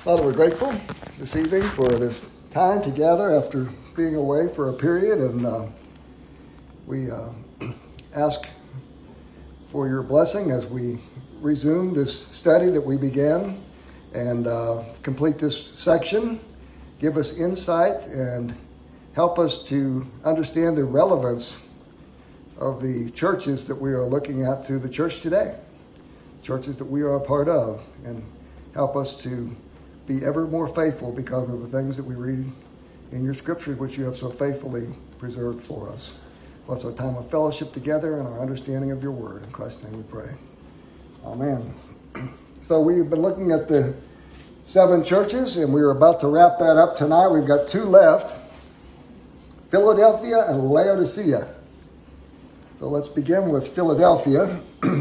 Father, we're grateful this evening for this time together after being away for a period, and we ask for your blessing as we resume this study that we began and complete this section. Give us insight and help us to understand the relevance of the churches that we are looking at to the church today, churches that we are a part of, and help us to be ever more faithful because of the things that we read in your scriptures, which you have so faithfully preserved for us. Bless our time of fellowship together and our understanding of your word. In Christ's name we pray. Amen. So we've been looking at the 7 churches, and we're about to wrap that up tonight. We've got 2 left, Philadelphia and Laodicea. So let's begin with Philadelphia.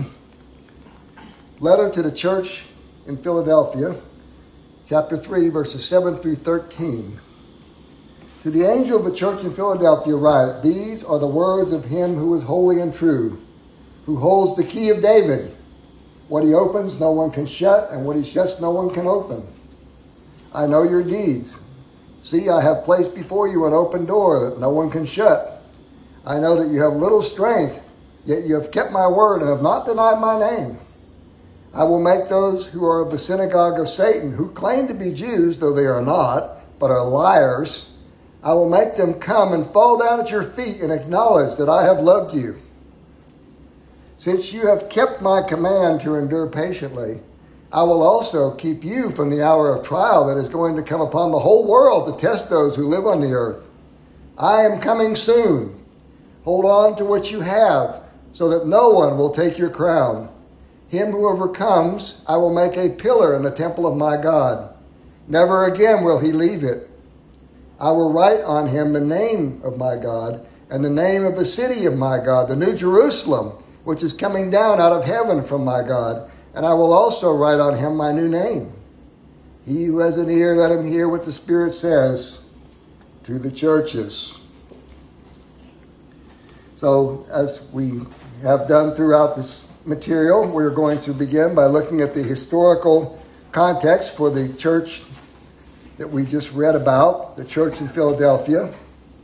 Letter to the church in Philadelphia, chapter 3, verses 7 through 13. To the angel of the church in Philadelphia write, these are the words of him who is holy and true, who holds the key of David. What he opens, no one can shut, and what he shuts, no one can open. I know your deeds. See, I have placed before you an open door that no one can shut. I know that you have little strength, yet you have kept my word and have not denied my name. I will make those who are of the synagogue of Satan, who claim to be Jews, though they are not, but are liars, I will make them come and fall down at your feet and acknowledge that I have loved you. Since you have kept my command to endure patiently, I will also keep you from the hour of trial that is going to come upon the whole world to test those who live on the earth. I am coming soon. Hold on to what you have, so that no one will take your crown. Him who overcomes, I will make a pillar in the temple of my God. Never again will he leave it. I will write on him the name of my God and the name of the city of my God, the New Jerusalem, which is coming down out of heaven from my God. And I will also write on him my new name. He who has an ear, let him hear what the Spirit says to the churches. So, as we have done throughout this material, we're going to begin by looking at the historical context for the church that we just read about, the church in Philadelphia.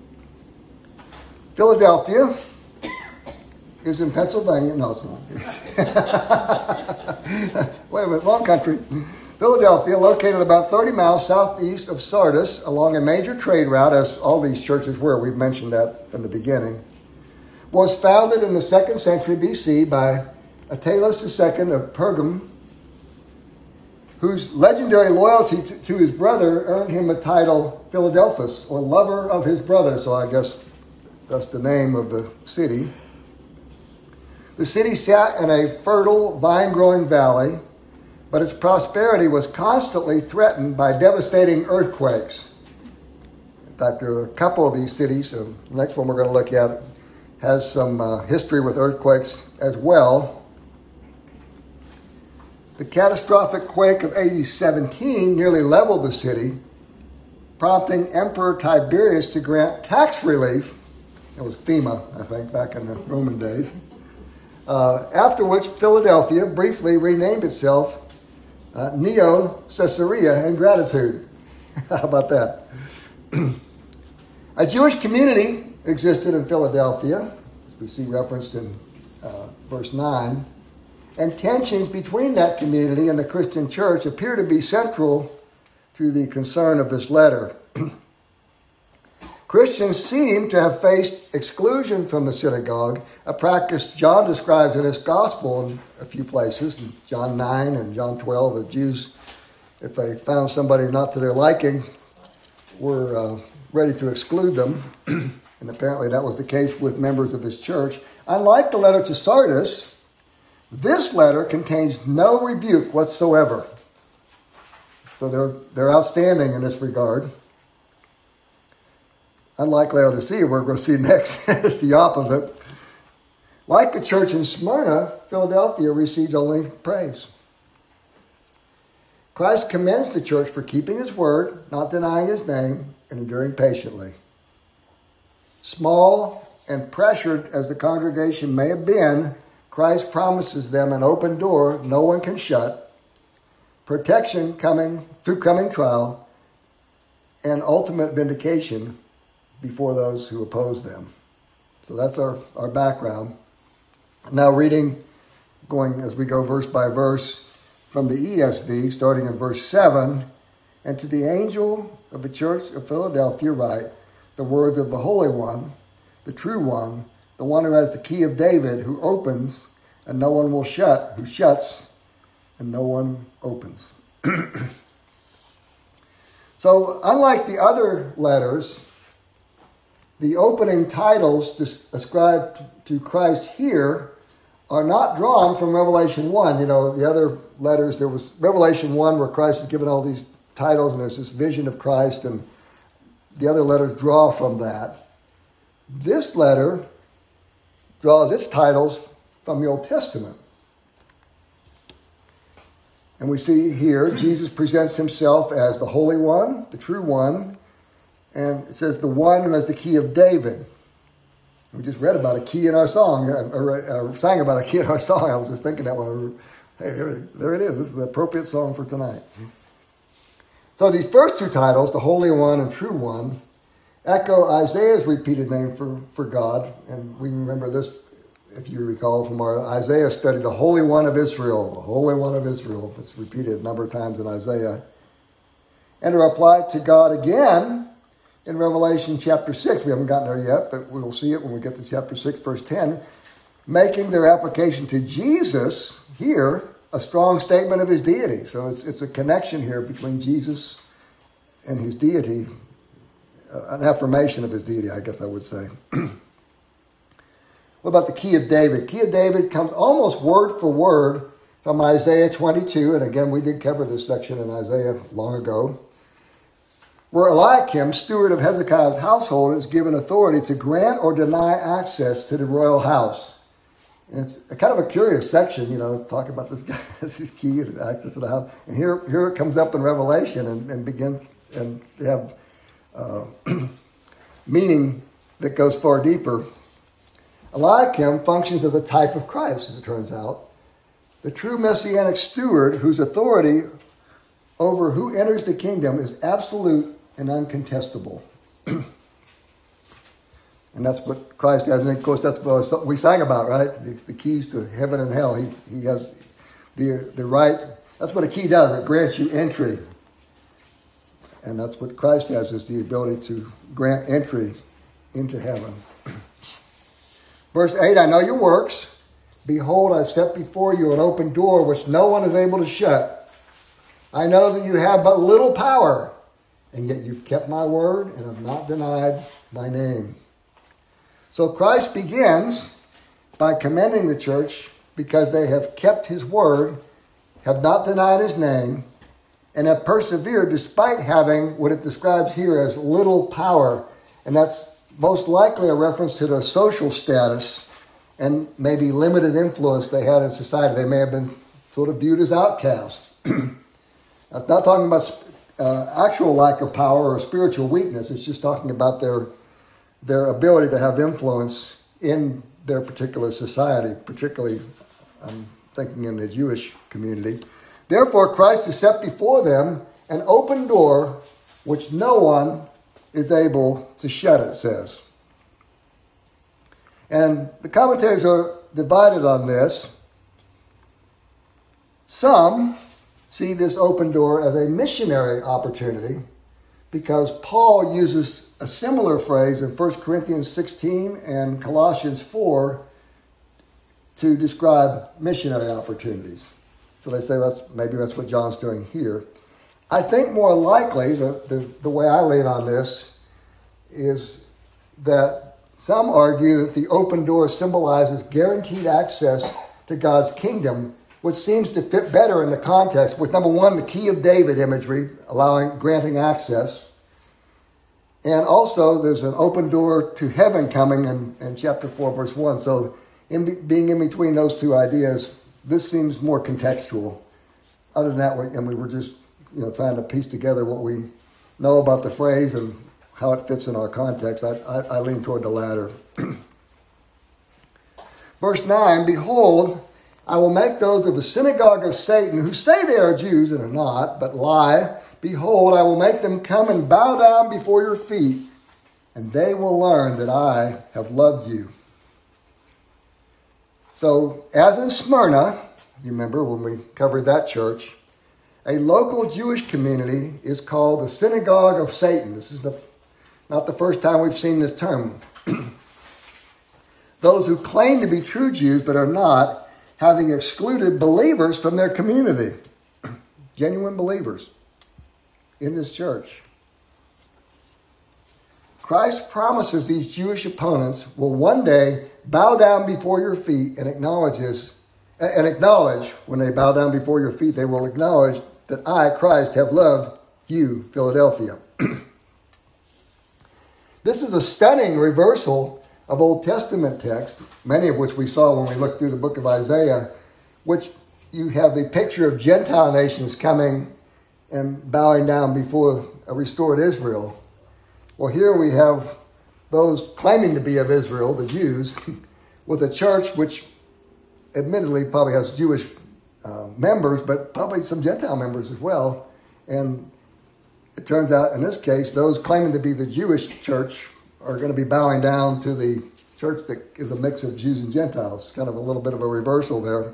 Philadelphia is in Pennsylvania. No, it's not. Wait a minute, wrong country. Philadelphia, located about 30 miles southeast of Sardis, along a major trade route, as all these churches were. We've mentioned that from the beginning. Was founded in the 2nd century BC by Attalus II of Pergamum, whose legendary loyalty to his brother earned him the title Philadelphus, or lover of his brother. So I guess that's the name of the city. The city sat in a fertile, vine-growing valley, but its prosperity was constantly threatened by devastating earthquakes. In fact, there are a couple of these cities. The next one we're going to look at has some history with earthquakes as well. The catastrophic quake of AD 17 nearly leveled the city, prompting Emperor Tiberius to grant tax relief. It was FEMA, I think, back in the Roman days. After which Philadelphia briefly renamed itself Neo Caesarea in gratitude. How about that? A Jewish community existed in Philadelphia, as we see referenced in verse 9, and tensions between that community and the Christian church appear to be central to the concern of this letter. Christians seem to have faced exclusion from the synagogue, a practice John describes in his gospel in a few places, in John 9 and John 12. The Jews, if they found somebody not to their liking, were ready to exclude them. And apparently that was the case with members of his church. Unlike the letter to Sardis, this letter contains no rebuke whatsoever. So they're outstanding in this regard. Unlike Laodicea, we're going to see next, it's the opposite. Like the church in Smyrna, Philadelphia receives only praise. Christ commends the church for keeping his word, not denying his name, and enduring patiently. Small and pressured as the congregation may have been, Christ promises them an open door no one can shut, protection through coming trial, and ultimate vindication before those who oppose them. So that's our background. Now going as we go verse by verse from the ESV, starting in verse 7, and to the angel of the church of Philadelphia write the words of the Holy One, the true one, the one who has the key of David, who opens and no one will shut, who shuts and no one opens. So unlike the other letters, the opening titles ascribed to Christ here are not drawn from Revelation 1. You know, the other letters, there was Revelation 1 where Christ is given all these titles and there's this vision of Christ, and the other letters draw from that. This letter draws its titles from the Old Testament. And we see here Jesus presents himself as the Holy One, the true one, and it says the one who has the key of David. We just read about a key in our song, or sang about a key in our song. I was just thinking that one. Hey, there it is. This is the appropriate song for tonight. So these first two titles, the Holy One and True One, echo Isaiah's repeated name for God. And we remember this, if you recall, from our Isaiah study, the Holy One of Israel, the Holy One of Israel. It's repeated a number of times in Isaiah. And are applied to God again in Revelation chapter 6. We haven't gotten there yet, but we will see it when we get to chapter 6, verse 10, making their application to Jesus here a strong statement of his deity. So it's a connection here between Jesus and his deity, an affirmation of his deity, I guess I would say. What about the key of David? Key of David comes almost word for word from Isaiah 22, and again, we did cover this section in Isaiah long ago, where Eliakim, steward of Hezekiah's household, is given authority to grant or deny access to the royal house. And it's kind of a curious section, talking about this guy has his key and access to the house. And here it comes up in Revelation and begins and have meaning that goes far deeper. Eliakim functions as a type of Christ, as it turns out, the true messianic steward whose authority over who enters the kingdom is absolute and uncontestable. And that's what Christ has. And of course, that's what we sang about, right? The keys to heaven and hell. He has the right. That's what a key does. It grants you entry. And that's what Christ has, is the ability to grant entry into heaven. Verse 8, I know your works. Behold, I've set before you an open door which no one is able to shut. I know that you have but little power, and yet you've kept my word and have not denied my name. So Christ begins by commending the church because they have kept his word, have not denied his name, and have persevered despite having what it describes here as little power. And that's most likely a reference to their social status and maybe limited influence they had in society. They may have been sort of viewed as outcasts. That's not talking about actual lack of power or spiritual weakness. It's just talking about their ability to have influence in their particular society, particularly I'm thinking in the Jewish community. Therefore, Christ has set before them an open door which no one is able to shut, it says. And the commentaries are divided on this. Some see this open door as a missionary opportunity because Paul uses a similar phrase in 1 Corinthians 16 and Colossians 4 to describe missionary opportunities. So they say maybe that's what John's doing here. I think more likely, the way I lean on this, is that some argue that the open door symbolizes guaranteed access to God's kingdom, which seems to fit better in the context with, number one, the key of David imagery, granting access. And also there's an open door to heaven coming in chapter 4, verse 1. So being in between those two ideas, this seems more contextual. Other than that, and we were just trying to piece together what we know about the phrase and how it fits in our context. I lean toward the latter. Verse 9, behold, I will make those of the synagogue of Satan who say they are Jews and are not, but lie. Behold, I will make them come and bow down before your feet, and they will learn that I have loved you. So, as in Smyrna, you remember when we covered that church, a local Jewish community is called the synagogue of Satan. This is not the first time we've seen this term. Those who claim to be true Jews but are not, having excluded believers from their community. Genuine believers in this church. Christ promises these Jewish opponents will one day bow down before your feet and acknowledge when they bow down before your feet, they will acknowledge that I, Christ, have loved you, Philadelphia. This is a stunning reversal of Old Testament texts, many of which we saw when we looked through the book of Isaiah, which you have the picture of Gentile nations coming and bowing down before a restored Israel. Well, here we have those claiming to be of Israel, the Jews, with a church which admittedly probably has Jewish members, but probably some Gentile members as well. And it turns out in this case, those claiming to be the Jewish church are going to be bowing down to the church that is a mix of Jews and Gentiles. Kind of a little bit of a reversal there.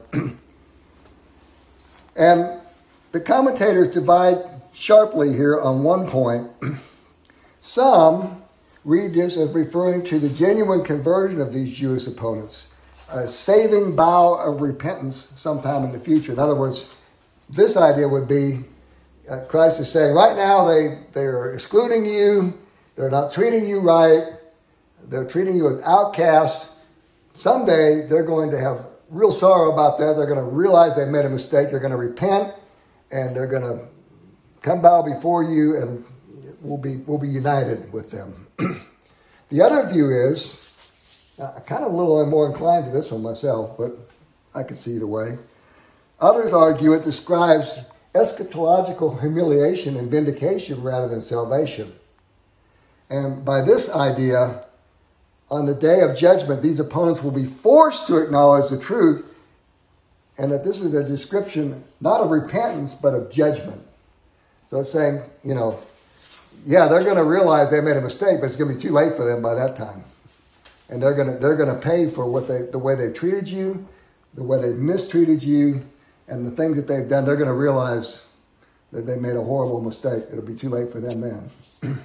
And the commentators divide sharply here on one point. Some read this as referring to the genuine conversion of these Jewish opponents, a saving bow of repentance sometime in the future. In other words, this idea would be Christ is saying, right now they're excluding you, they're not treating you right, they're treating you as outcast. Someday they're going to have real sorrow about that. They're going to realize they made a mistake. They're going to repent, and they're going to come bow before you, and we'll be united with them. The other view is, I'm kind of a little more inclined to this one myself, but I can see either way. Others argue it describes eschatological humiliation and vindication rather than salvation. And by this idea, on the day of judgment, these opponents will be forced to acknowledge the truth, and that this is a description not of repentance, but of judgment. So it's saying, yeah, they're going to realize they made a mistake, but it's going to be too late for them by that time. And they're going to pay for the way they treated you, the way they mistreated you, and the things that they've done. They're going to realize that they made a horrible mistake. It'll be too late for them then.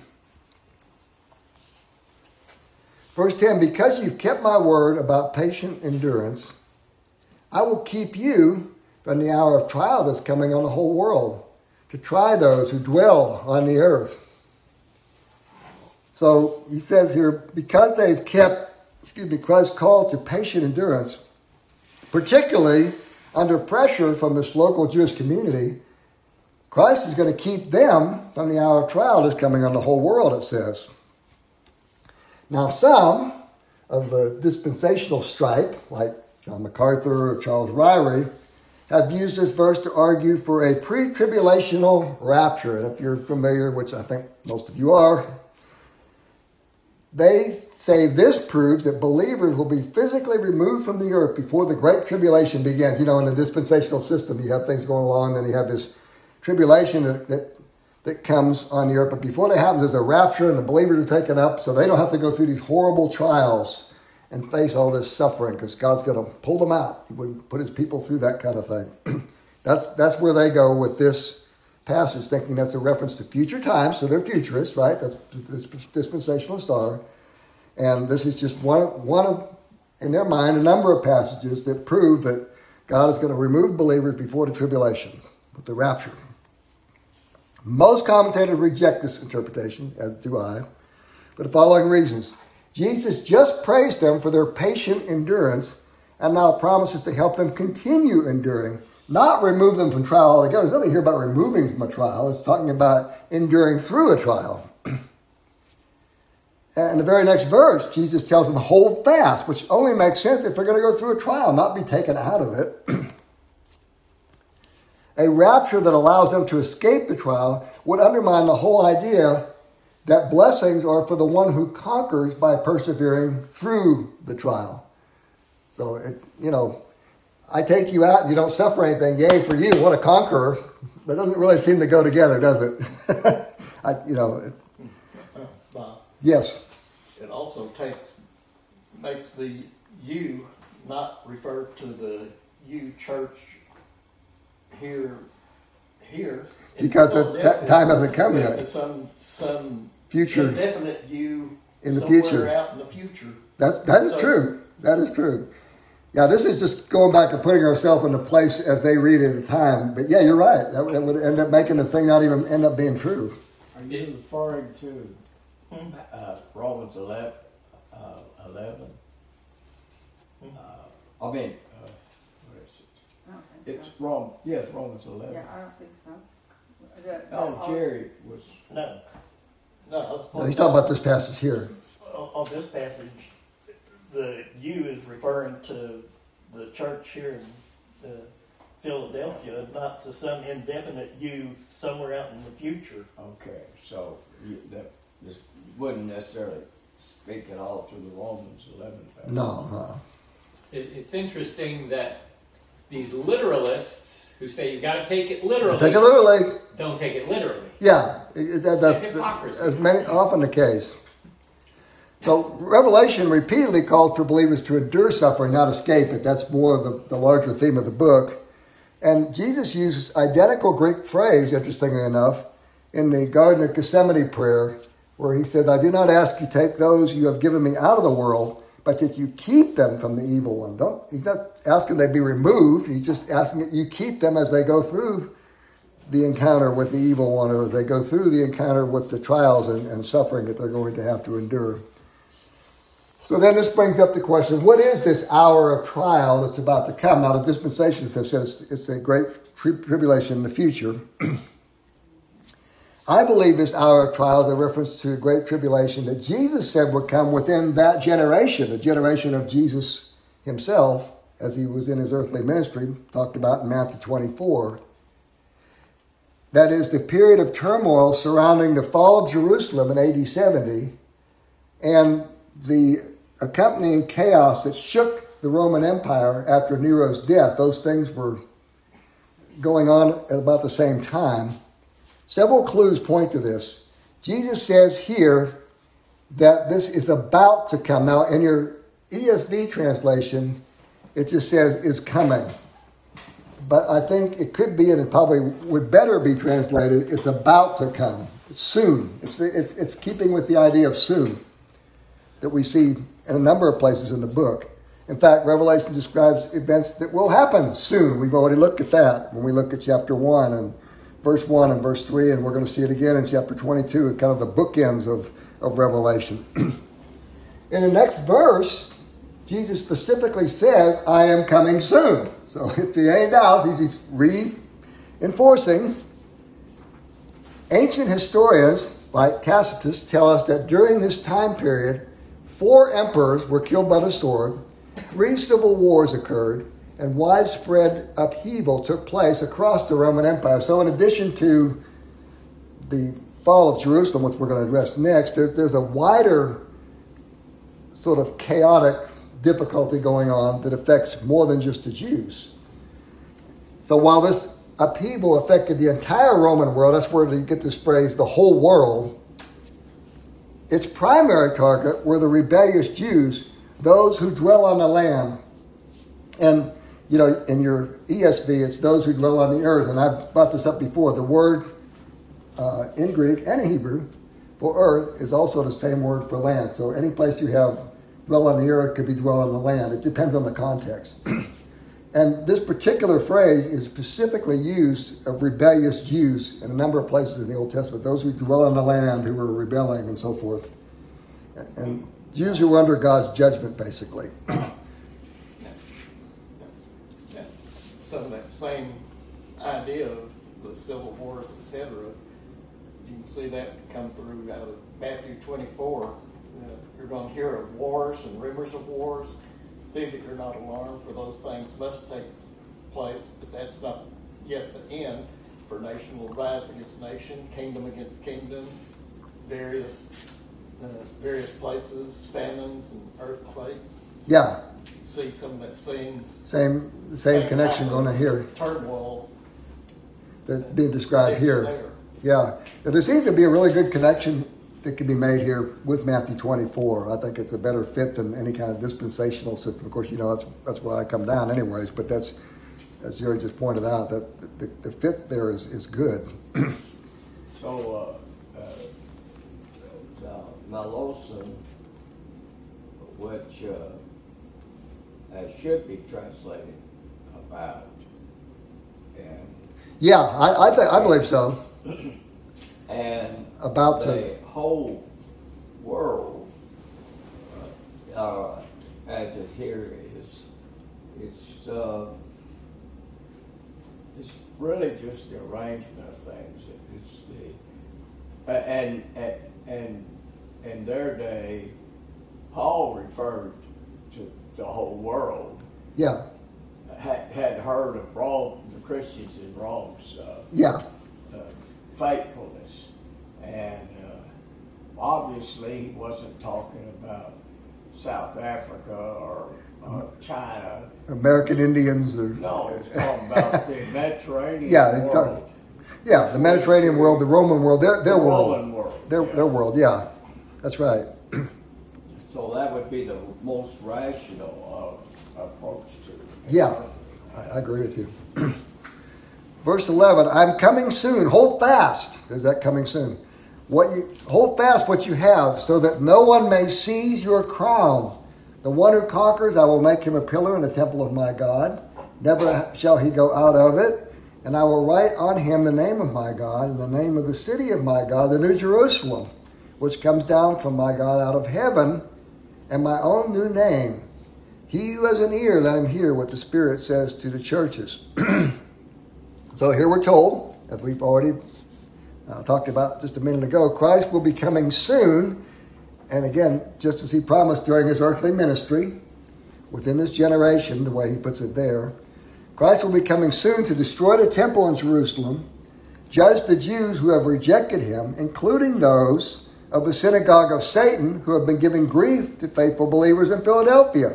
Verse 10, because you've kept my word about patient endurance, I will keep you from the hour of trial that's coming on the whole world, to try those who dwell on the earth. So he says here, because they've kept, Christ's call to patient endurance, particularly under pressure from this local Jewish community, Christ is going to keep them from the hour of trial that's coming on the whole world, it says. Now, some of the dispensational stripe, like John MacArthur or Charles Ryrie, have used this verse to argue for a pre-tribulational rapture. And if you're familiar, which I think most of you are, they say this proves that believers will be physically removed from the earth before the Great Tribulation begins. In the dispensational system, you have things going along, then you have this tribulation that comes on the earth. But before that happens, there's a rapture, and the believers are taken up, so they don't have to go through these horrible trials and face all this suffering, because God's going to pull them out. He wouldn't put his people through that kind of thing. That's where they go with this passage, thinking that's a reference to future times. So they're futurists, right? That's dispensationalists are. And this is just one of, in their mind, a number of passages that prove that God is going to remove believers before the tribulation, with the rapture. Most commentators reject this interpretation, as do I, for the following reasons. Jesus just praised them for their patient endurance and now promises to help them continue enduring, not remove them from trial altogether. There's nothing here about removing from a trial. It's talking about enduring through a trial. And in the very next verse, Jesus tells them to hold fast, which only makes sense if they're going to go through a trial, not be taken out of it. A rapture that allows them to escape the trial would undermine the whole idea that blessings are for the one who conquers by persevering through the trial. So, I take you out and you don't suffer anything. Yay for you. What a conqueror. But it doesn't really seem to go together, does it? Bob, Yes. it also makes the you not refer to the you church here. Because that time hasn't come but yet. to some Future. indefinite you In the somewhere future. out in the future. That is true. That is true. Yeah, this is just going back and putting ourselves in the place as they read it at the time. But yeah, you're right. That would end up making the thing not even end up being true. Are you referring to Romans 11? What is it? I don't think It's so. Romans 11. Yeah, I don't think so. Oh, Jerry was. No, that's No, he's talking about this passage here. on this passage. The you is referring to the church here in Philadelphia, not to some indefinite you somewhere out in the future. Okay, so that just wouldn't necessarily speak at all to the Romans 11 passage. No. It's interesting that these literalists who say you got to take it literally, Take it literally. don't take it literally. Yeah, that's hypocrisy. often the case. So Revelation repeatedly calls for believers to endure suffering, not escape it. That's more the larger theme of the book. And Jesus uses identical Greek phrase, interestingly enough, in the Garden of Gethsemane prayer, where he says, I do not ask you to take those you have given me out of the world, but that you keep them from the evil one. He's not asking they be removed. He's just asking that you keep them as they go through the encounter with the evil one, or as they go through the encounter with the trials and suffering that they're going to have to endure. So then this brings up the question, what is this hour of trial that's about to come? Now, the dispensations have said it's a great tribulation in the future. I believe this hour of trial is a reference to a great tribulation that Jesus said would come within that generation, the generation of Jesus himself, as he was in his earthly ministry, talked about in Matthew 24. That is the period of turmoil surrounding the fall of Jerusalem in AD 70 and the accompanying chaos that shook the Roman Empire after Nero's death. Those things were going on at about the same time. Several clues point to this. Jesus says here that this is about to come. Now, in your ESV translation, it just says is coming. But I think it could be, and it probably would better be translated, it's about to come. It's soon. It's keeping with the idea of soon that we see in a number of places in the book. In fact, Revelation describes events that will happen soon. We've already looked at that when we looked at chapter 1 and verse 1 and verse 3, and we're going to see it again in chapter 22, kind of the bookends of Revelation. In the next verse, Jesus specifically says, I am coming soon. So if there ain't doubts, he's reinforcing. Ancient historians like Tacitus tell us that during this time period, 4 emperors were killed by the sword, 3 civil wars occurred, and widespread upheaval took place across the Roman Empire. So in addition to the fall of Jerusalem, which we're going to address next, there's a wider sort of chaotic difficulty going on that affects more than just the Jews. So while this upheaval affected the entire Roman world, that's where you get this phrase, the whole world, its primary target were the rebellious Jews, those who dwell on the land. And, you know, in your ESV, it's those who dwell on the earth. And I've brought this up before. The word in Greek and Hebrew for earth is also the same word for land. So any place you have dwell on the earth could be dwell on the land. It depends on the context. And this particular phrase is specifically used of rebellious Jews in a number of places in the Old Testament, those who dwell on the land, who were rebelling and so forth. And Jews who were under God's judgment, basically. Some of that same idea of the civil wars, etc., you can see that come through out of Matthew 24. You're going to hear of wars and rumors of wars. See that you're not alarmed, for those things must take place, but that's not yet the end. For nation will rise against nation, kingdom against kingdom, various various places, famines and earthquakes. Yeah, See some of that same same connection type of going on here turmoil that's being described here. there. Yeah, but there seems to be a really good connection that can be made here with Matthew 24. I think it's a better fit than any kind of dispensational system. Of course, you know that's why I come down anyways. But that's, as Jerry just pointed out, that the fit there is good. So, Malosum, which should be translated about, and Yeah, I believe so. and About the whole world, as it here is, it's really just the arrangement of things. It's the and in their day, Paul referred to the whole world. Yeah, Had heard of Rome, the Christians in Rome's yeah, faithfulness, and obviously he wasn't talking about South Africa or China. American Indians. No, he's talking about the Mediterranean Yeah, it's world. Yeah, the Mediterranean world, the Roman world, their The world, Roman world. their world. Yeah, that's right. So that would be the most rational approach to it. Yeah, I agree with you. Verse 11, I'm coming soon. Hold fast. There's that coming soon. Hold fast what you have, so that no one may seize your crown. The one who conquers, I will make him a pillar in the temple of my God. Never shall he go out of it. And I will write on him the name of my God, and the name of the city of my God, the New Jerusalem, which comes down from my God out of heaven, and my own new name. He who has an ear, let him hear what the Spirit says to the churches. So here we're told, as we've already talked about just a minute ago, Christ will be coming soon. And again, just as he promised during his earthly ministry, within this generation, the way he puts it there, Christ will be coming soon to destroy the temple in Jerusalem, judge the Jews who have rejected him, including those of the synagogue of Satan who have been giving grief to faithful believers in Philadelphia.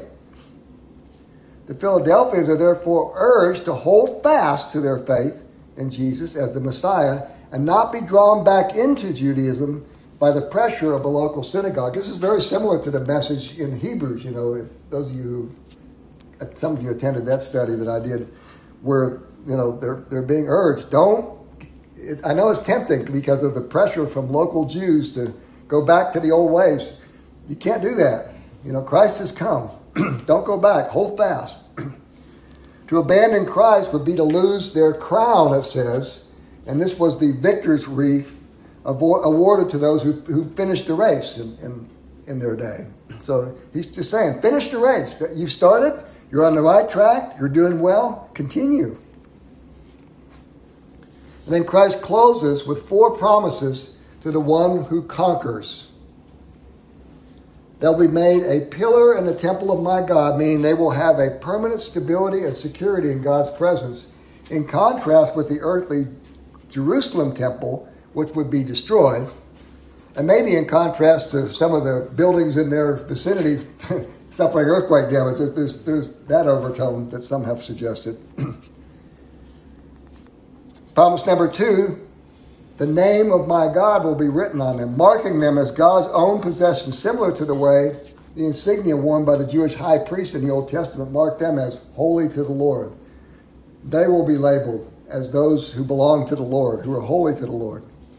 The Philadelphians are therefore urged to hold fast to their faith in Jesus as the Messiah and not be drawn back into Judaism by the pressure of a local synagogue. This is very similar to the message in Hebrews. You know, if those of you, some of you attended that study that I did, where they're being urged, I know it's tempting because of the pressure from local Jews to go back to the old ways. You can't do that. Christ has come. Don't go back. Hold fast. To abandon Christ would be to lose their crown, it says. And this was the victor's wreath awarded to those who finished the race in their day. So he's just saying, finish the race. You've started. You're on the right track. You're doing well. Continue. And then Christ closes with 4 promises to the one who conquers. They'll be made a pillar in the temple of my God, meaning they will have a permanent stability and security in God's presence, in contrast with the earthly Jerusalem temple, which would be destroyed, and maybe in contrast to some of the buildings in their vicinity suffering earthquake damage. There's that overtone that some have suggested. Promise number 2, the name of my God will be written on them, marking them as God's own possession, similar to the way the insignia worn by the Jewish high priest in the Old Testament marked them as holy to the Lord. They will be labeled as those who belong to the Lord, who are holy to the Lord.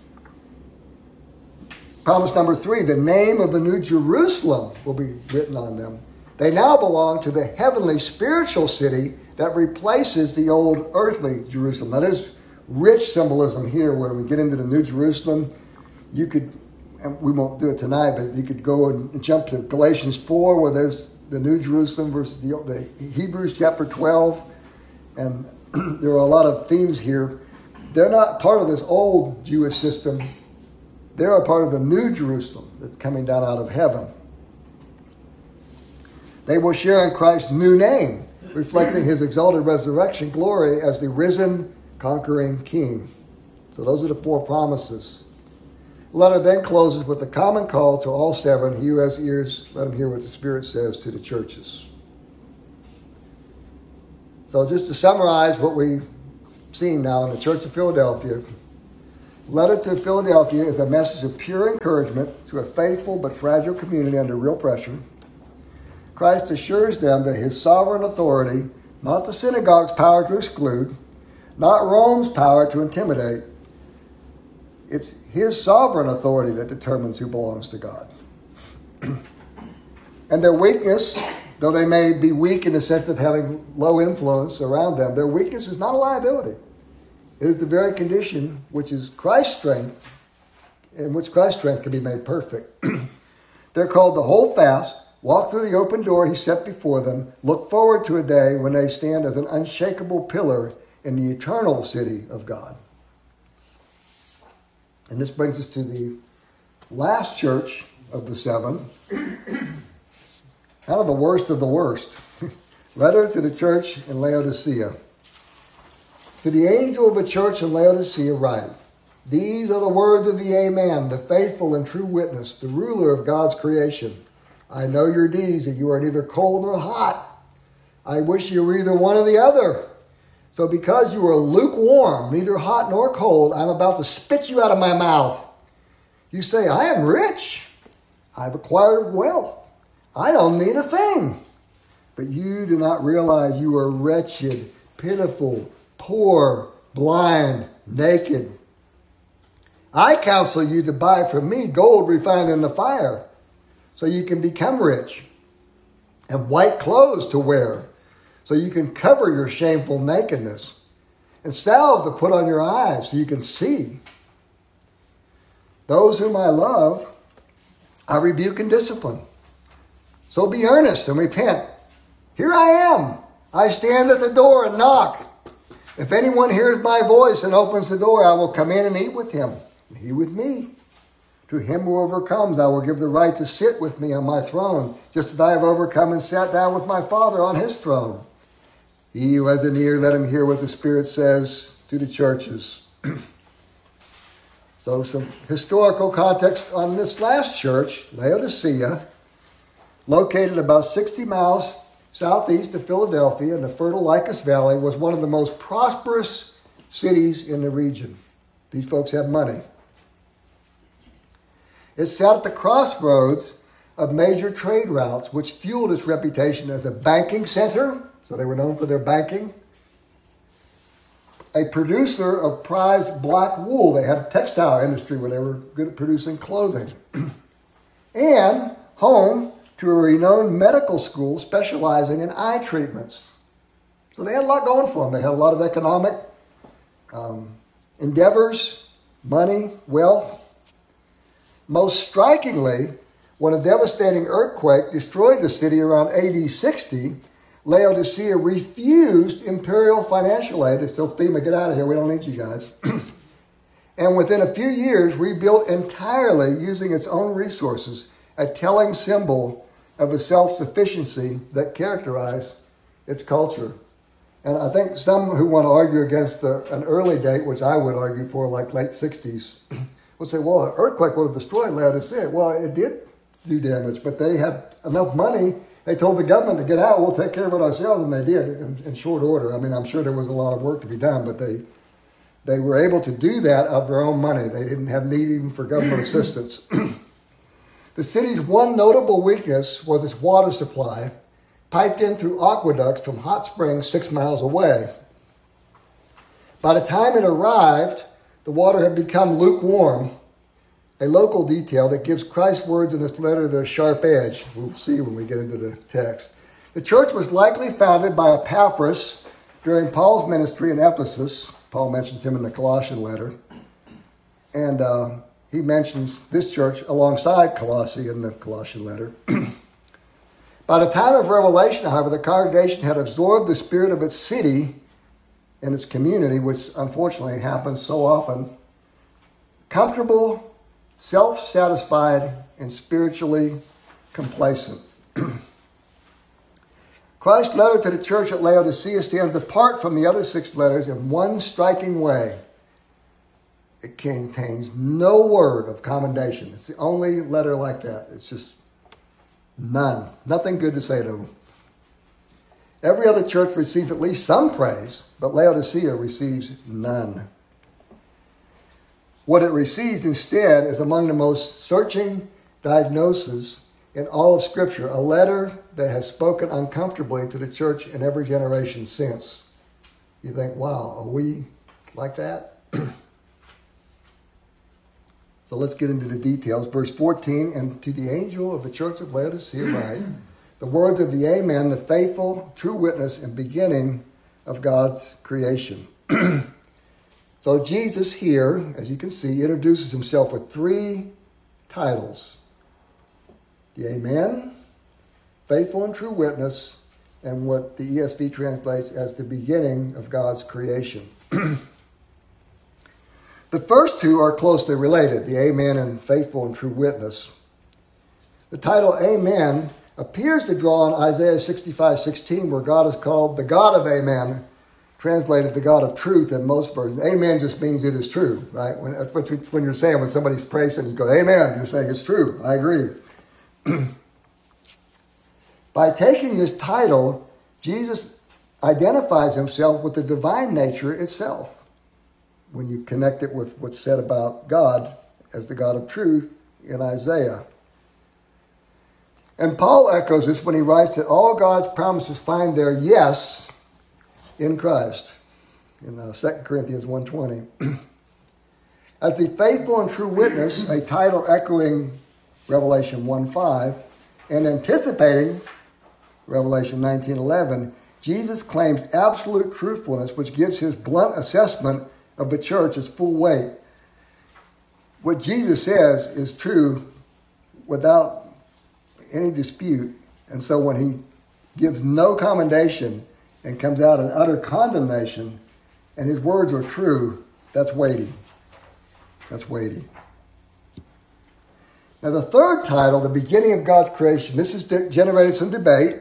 Promise number 3, the name of the New Jerusalem will be written on them. They now belong to the heavenly spiritual city that replaces the old earthly Jerusalem. That is rich symbolism here. When we get into the New Jerusalem, you could, and we won't do it tonight, but you could go and jump to Galatians 4, where there's the New Jerusalem versus the Hebrews chapter 12. And there are a lot of themes here. They're not part of this old Jewish system. They're a part of the New Jerusalem that's coming down out of heaven. They will share in Christ's new name, reflecting his exalted resurrection glory as the risen, conquering King. So those are the 4 promises. The letter then closes with the common call to all seven. He who has ears, let him hear what the Spirit says to the churches. So just to summarize what we've seen now in the Church of Philadelphia, the letter to Philadelphia is a message of pure encouragement to a faithful but fragile community under real pressure. Christ assures them that his sovereign authority, not the synagogue's power to exclude, not Rome's power to intimidate, it's his sovereign authority that determines who belongs to God. And their weakness, though they may be weak in the sense of having low influence around them, their weakness is not a liability. It is the very condition which is Christ's strength, in which Christ's strength can be made perfect. They're called to hold fast, walk through the open door he set before them, look forward to a day when they stand as an unshakable pillar in the eternal city of God. And this brings us to the last church of the seven, kind of the worst of the worst. Letter to the church in Laodicea. To the angel of the church in Laodicea write, these are the words of the Amen, the faithful and true witness, the ruler of God's creation. I know your deeds, that you are neither cold nor hot. I wish you were either one or the other. So because you are lukewarm, neither hot nor cold, I'm about to spit you out of my mouth. You say, I am rich. I've acquired wealth. I don't need a thing. But you do not realize you are wretched, pitiful, poor, blind, naked. I counsel you to buy from me gold refined in the fire, so you can become rich, and white clothes to wear, so you can cover your shameful nakedness, and salve to put on your eyes so you can see. Those whom I love, I rebuke and discipline. So be earnest and repent. Here I am. I stand at the door and knock. If anyone hears my voice and opens the door, I will come in and eat with him, and he with me. To him who overcomes, I will give the right to sit with me on my throne, just as I have overcome and sat down with my Father on his throne. He who has an ear, let him hear what the Spirit says to the churches. So some historical context on this last church, Laodicea, located about 60 miles southeast of Philadelphia in the fertile Lycus Valley, was one of the most prosperous cities in the region. These folks had money. It sat at the crossroads of major trade routes, which fueled its reputation as a banking center, so they were known for their banking, a producer of prized black wool. They had a textile industry where they were good at producing clothing, and home to a renowned medical school specializing in eye treatments. So they had a lot going for them. They had a lot of economic endeavors, money, wealth. Most strikingly, when a devastating earthquake destroyed the city around AD 60, Laodicea refused imperial financial aid. They told FEMA, get out of here, we don't need you guys. And within a few years, rebuilt entirely using its own resources, a telling symbol of the self-sufficiency that characterized its culture. And I think some who want to argue against an early date, which I would argue for, like late 60s, would say, well, an earthquake would have destroyed Laodicea. Well, it did do damage, but they had enough money. They told the government to get out, we'll take care of it ourselves, and they did in short order. I mean, I'm sure there was a lot of work to be done, but they were able to do that of their own money. They didn't have need even for government assistance. The city's one notable weakness was its water supply, piped in through aqueducts from hot springs 6 miles away. By the time it arrived, the water had become lukewarm, a local detail that gives Christ's words in this letter their sharp edge. We'll see when we get into the text. The church was likely founded by Epaphras during Paul's ministry in Ephesus. Paul mentions him in the Colossian letter. And he mentions this church alongside Colossae in the Colossian letter. By the time of Revelation, however, the congregation had absorbed the spirit of its city and its community, which unfortunately happens so often. Comfortable, self-satisfied, and spiritually complacent. Christ's letter to the church at Laodicea stands apart from the other 6 letters in one striking way. it contains no word of commendation. It's the only letter like that. It's just none. Nothing good to say to them. Every other church receives at least some praise, but Laodicea receives none. What it receives instead is among the most searching diagnoses in all of Scripture, a letter that has spoken uncomfortably to the church in every generation since. You think, wow, are we like that? So let's get into the details. Verse 14, and to the angel of the church of Laodicea write, the words of the Amen, the faithful, true witness and beginning of God's creation. So Jesus here, as you can see, introduces himself with 3 titles. The Amen, faithful and true witness, and what the ESV translates as the beginning of God's creation. The first 2 are closely related, the Amen and faithful and true witness. The title Amen appears to draw on Isaiah 65:16, where God is called the God of Amen, translated the God of truth in most versions. Amen just means it is true, right? When you're saying, when somebody's praising, you go, Amen, you're saying it's true. I agree. By taking this title, Jesus identifies himself with the divine nature itself. When you connect it with what's said about God as the God of truth in Isaiah. And Paul echoes this when he writes that all God's promises find their yes in Christ, in 2 Corinthians 1:20. As the faithful and true witness, a title echoing Revelation 1:5, and anticipating Revelation 19:11, Jesus claims absolute truthfulness, which gives his blunt assessment of the church its full weight. What Jesus says is true without any dispute, and so when he gives no commendation and comes out in utter condemnation, and his words are true, that's weighty. That's weighty. Now the third title, the beginning of God's creation, this has generated some debate.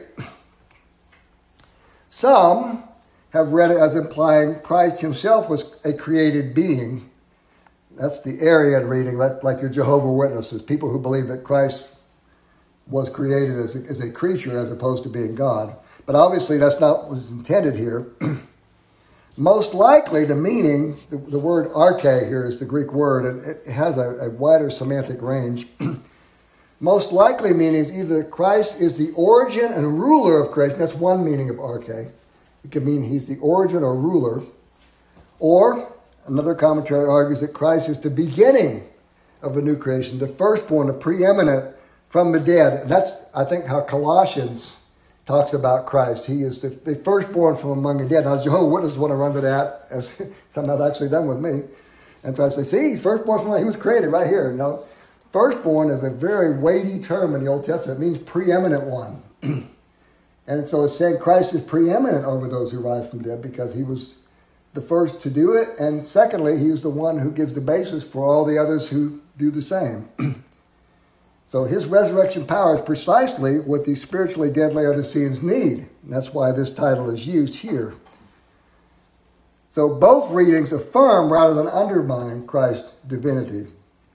Some have read it as implying Christ himself was a created being. That's the Arian reading, like your Jehovah's Witnesses, people who believe that Christ was created as a creature as opposed to being God. But obviously that's not what was intended here. Most likely the meaning, the word arche here is the Greek word, and it has a wider semantic range. Most likely meaning is either Christ is the origin and ruler of creation. That's one meaning of arche. It can mean he's the origin or ruler. Or another commentary argues that Christ is the beginning of a new creation, the firstborn, the preeminent from the dead. And that's, I think, how Colossians talks about Christ. He is the firstborn from among the dead. Now, Jehovah's Witnesses want to run to that as something I've actually done with me. And so I say, see, he's firstborn from, he was created right here. No, firstborn is a very weighty term in the Old Testament. It means preeminent one. And so it's saying Christ is preeminent over those who rise from the dead because he was the first to do it. And secondly, he's the one who gives the basis for all the others who do the same. So his resurrection power is precisely what the spiritually dead Laodiceans need. And that's why this title is used here. So both readings affirm rather than undermine Christ's divinity.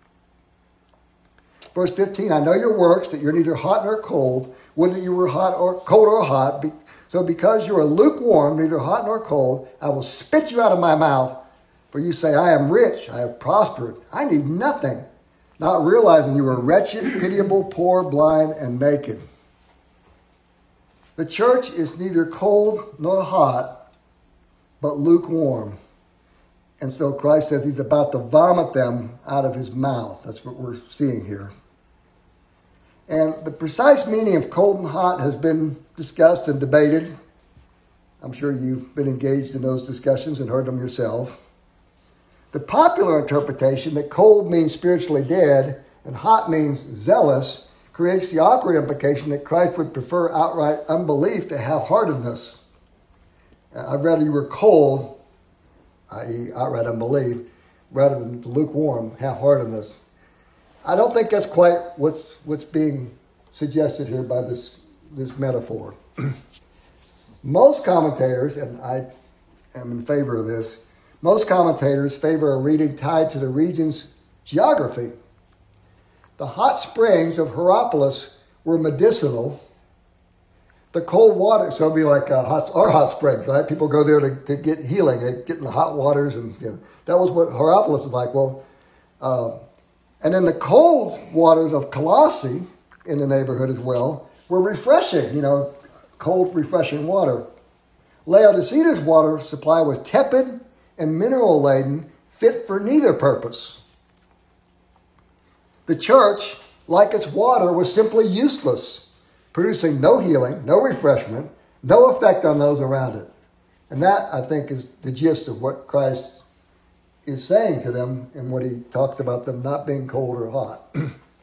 Verse 15, I know your works, that you're neither hot nor cold. Would that you were hot or cold or hot. So because you are lukewarm, neither hot nor cold, I will spit you out of my mouth. For you say, I am rich, I have prospered, I need nothing. Not realizing you are wretched, pitiable, poor, blind, and naked. The church is neither cold nor hot, but lukewarm. And so Christ says he's about to vomit them out of his mouth. That's what we're seeing here. And the precise meaning of cold and hot has been discussed and debated. I'm sure you've been engaged in those discussions and heard them yourself. The popular interpretation that cold means spiritually dead and hot means zealous creates the awkward implication that Christ would prefer outright unbelief to half-heartedness. I'd rather you were cold, i.e. outright unbelief, rather than lukewarm, half-heartedness. I don't think that's quite what's being suggested here by this metaphor. Most commentators, and I am in favor of this, Most commentators favor a reading tied to the region's geography. The hot springs of Hierapolis were medicinal. The cold water, so it'd be like hot springs, right? People go there to get healing. They get in the hot waters, and that was what Hierapolis was like. Well, and then the cold waters of Colossae in the neighborhood as well were refreshing, cold, refreshing water. Laodicea's water supply was tepid and mineral-laden, fit for neither purpose. The church, like its water, was simply useless, producing no healing, no refreshment, no effect on those around it. And that, I think, is the gist of what Christ is saying to them and what he talks about them not being cold or hot.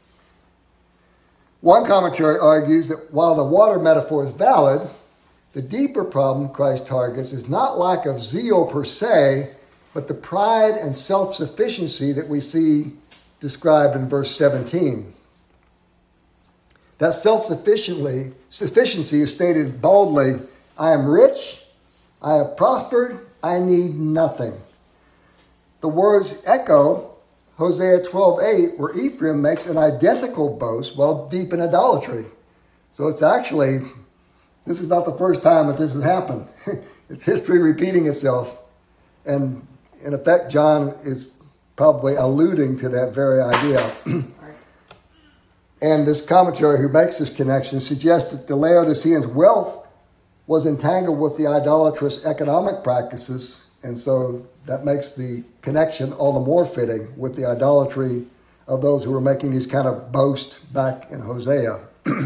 One commentary argues that while the water metaphor is valid, the deeper problem Christ targets is not lack of zeal per se, but the pride and self-sufficiency that we see described in verse 17. That self-sufficiency is stated boldly, I am rich, I have prospered, I need nothing. The words echo Hosea 12:8, where Ephraim makes an identical boast while deep in idolatry. So it's actually, this is not the first time that this has happened. It's history repeating itself. And in effect, John is probably alluding to that very idea. And this commentary who makes this connection suggests that the Laodiceans' wealth was entangled with the idolatrous economic practices, and so that makes the connection all the more fitting with the idolatry of those who were making these kind of boasts back in Hosea.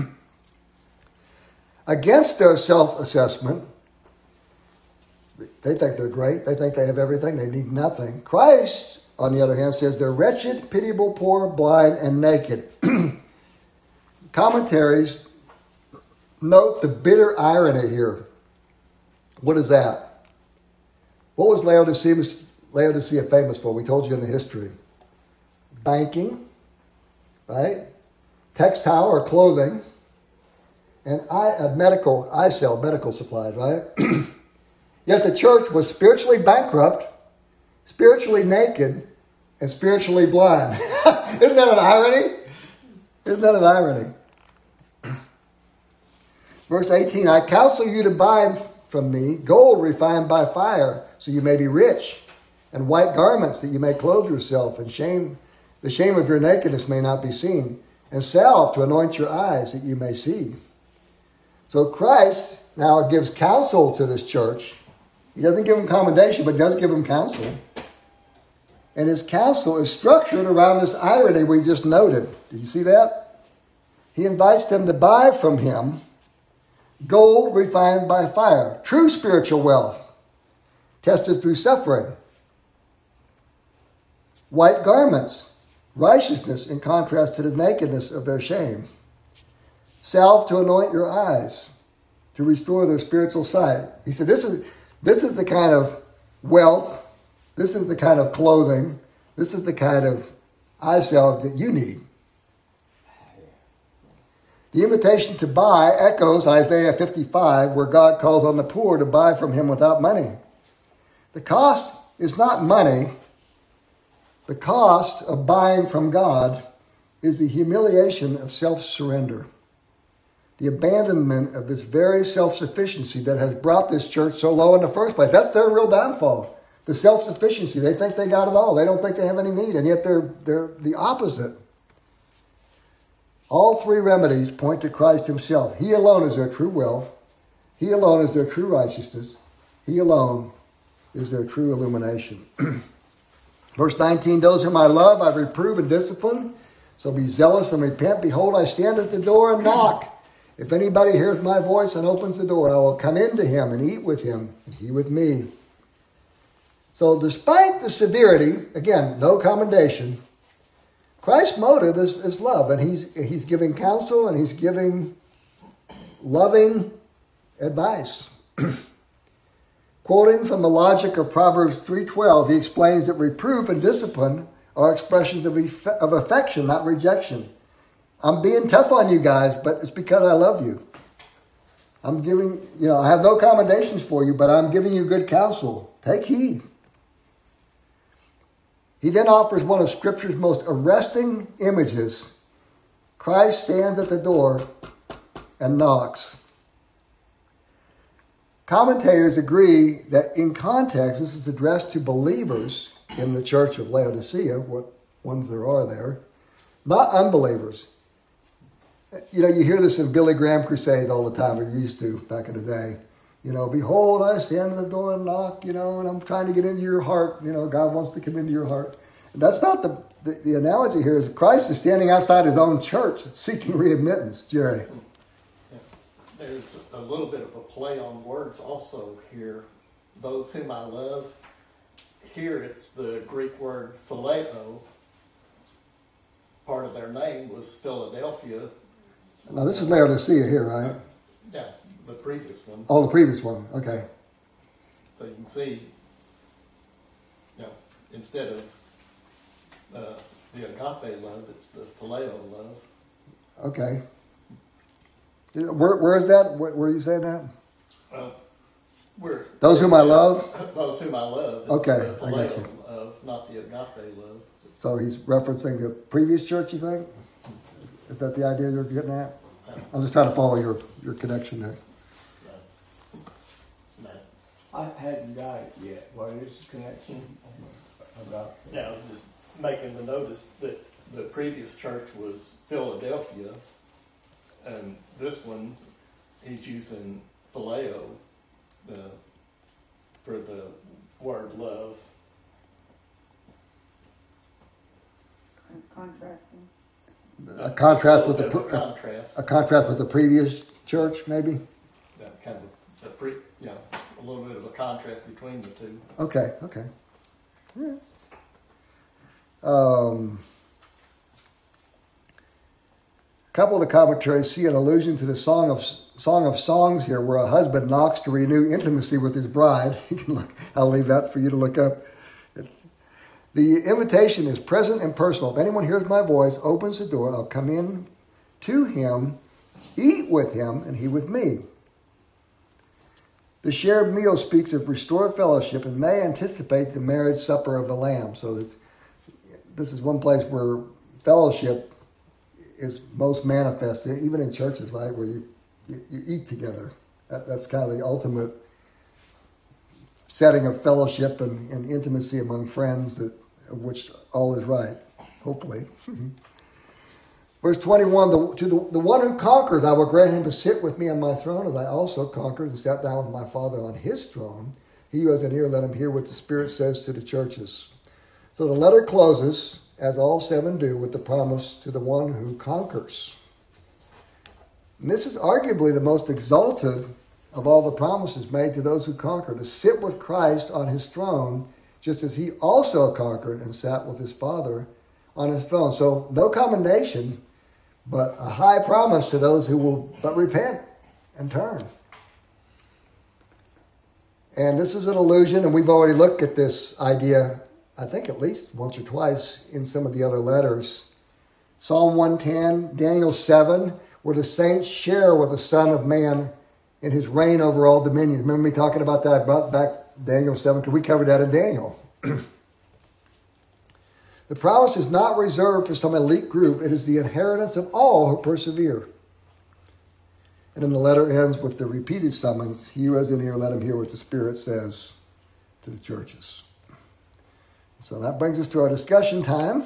Against their self-assessment, they think they're great, they think they have everything, they need nothing. Christ, on the other hand, says they're wretched, pitiable, poor, blind, and naked. Commentaries note the bitter irony here. What is that? What was Laodicea famous for? We told you in the history. Banking, right? Textile or clothing, and I sell medical supplies, right? Yet the church was spiritually bankrupt, spiritually naked, and spiritually blind. Isn't that an irony? Isn't that an irony? Verse 18, I counsel you to buy from me gold refined by fire, so you may be rich, and white garments that you may clothe yourself, and the shame of your nakedness may not be seen, and salve to anoint your eyes that you may see. So Christ now gives counsel to this church. He doesn't give them commendation, but does give them counsel. And his counsel is structured around this irony we just noted. Did you see that? He invites them to buy from him gold refined by fire, true spiritual wealth, tested through suffering. White garments, righteousness in contrast to the nakedness of their shame. Salve to anoint your eyes, to restore their spiritual sight. He said, this is the kind of wealth, this is the kind of clothing, this is the kind of eye salve that you need. The invitation to buy echoes Isaiah 55, where God calls on the poor to buy from him without money. The cost is not money. The cost of buying from God is the humiliation of self-surrender, the abandonment of this very self-sufficiency that has brought this church so low in the first place. That's their real downfall, the self-sufficiency. They think they got it all. They don't think they have any need, and yet they're the opposite. All three remedies point to Christ himself. He alone is their true wealth. He alone is their true righteousness. He alone is their true illumination. Verse 19, those whom I love, I reprove and discipline. So be zealous and repent. Behold, I stand at the door and knock. If anybody hears my voice and opens the door, I will come into him and eat with him, and he with me. So despite the severity, again, no commendation, Christ's motive is love, and he's giving counsel and he's giving loving advice. Quoting from the logic of Proverbs 3:12, he explains that reproof and discipline are expressions of affection, not rejection. I'm being tough on you guys, but it's because I love you. I'm giving, I have no commendations for you, but I'm giving you good counsel. Take heed. He then offers one of Scripture's most arresting images. Christ stands at the door and knocks. Commentators agree that in context, this is addressed to believers in the church of Laodicea, what ones there are there, not unbelievers. You know, you hear this in Billy Graham crusades all the time, or you used to back in the day. You know, behold, I stand at the door and knock, you know, and I'm trying to get into your heart. You know, God wants to come into your heart. And that's not the analogy here. Is Christ is standing outside his own church seeking readmittance, Jerry. There's a little bit of a play on words also here. Those whom I love. Here it's the Greek word phileo. Part of their name was Philadelphia. Now, this is Laodicea here, right? Yeah, the previous one. Oh, the previous one. Okay. So you can see, you know, instead of the agape love, it's the phileo love. Okay. Where is that? Where are you saying that? Those whom I love? Those whom I love. Okay, the I got you. phileo love, not the agape love. So he's referencing the previous church, you think? Is that the idea you're getting at? I'm just trying to follow your connection there. No. I hadn't got it yet. What is the connection about? Now, just making the notice that the previous church was Philadelphia, and this one, he's using phileo for the word love. Contrasting. A contrast with Contrast. a contrast with the previous church, maybe. Kind of a little bit of a contrast between the two. Okay. Yeah. A couple of the commentaries see an allusion to the Song of Songs here, where a husband knocks to renew intimacy with his bride. You can look. I'll leave that for you to look up. The invitation is present and personal. If anyone hears my voice, opens the door, I'll come in to him, eat with him, and he with me. The shared meal speaks of restored fellowship and may anticipate the marriage supper of the Lamb. So this is one place where fellowship is most manifest, even in churches, right, where you eat together. That's kind of the ultimate setting of fellowship and intimacy among friends, of which all is right, hopefully. Verse 21, to the one who conquers, I will grant him to sit with me on my throne, as I also conquered and sat down with my Father on his throne. He who has an ear, let him hear what the Spirit says to the churches. So the letter closes, as all seven do, with the promise to the one who conquers. And this is arguably the most exalted of all the promises made to those who conquer, to sit with Christ on his throne, just as he also conquered and sat with his Father on his throne. So no commendation, but a high promise to those who will but repent and turn. And this is an allusion, and we've already looked at this idea, I think at least once or twice in some of the other letters. Psalm 110, Daniel 7, where the saints share with the Son of Man in his reign over all dominions. Remember me talking about that back Daniel 7, because we covered that in Daniel. The promise is not reserved for some elite group. It is the inheritance of all who persevere. And then the letter ends with the repeated summons, he who has an ear, let him hear what the Spirit says to the churches. So that brings us to our discussion time.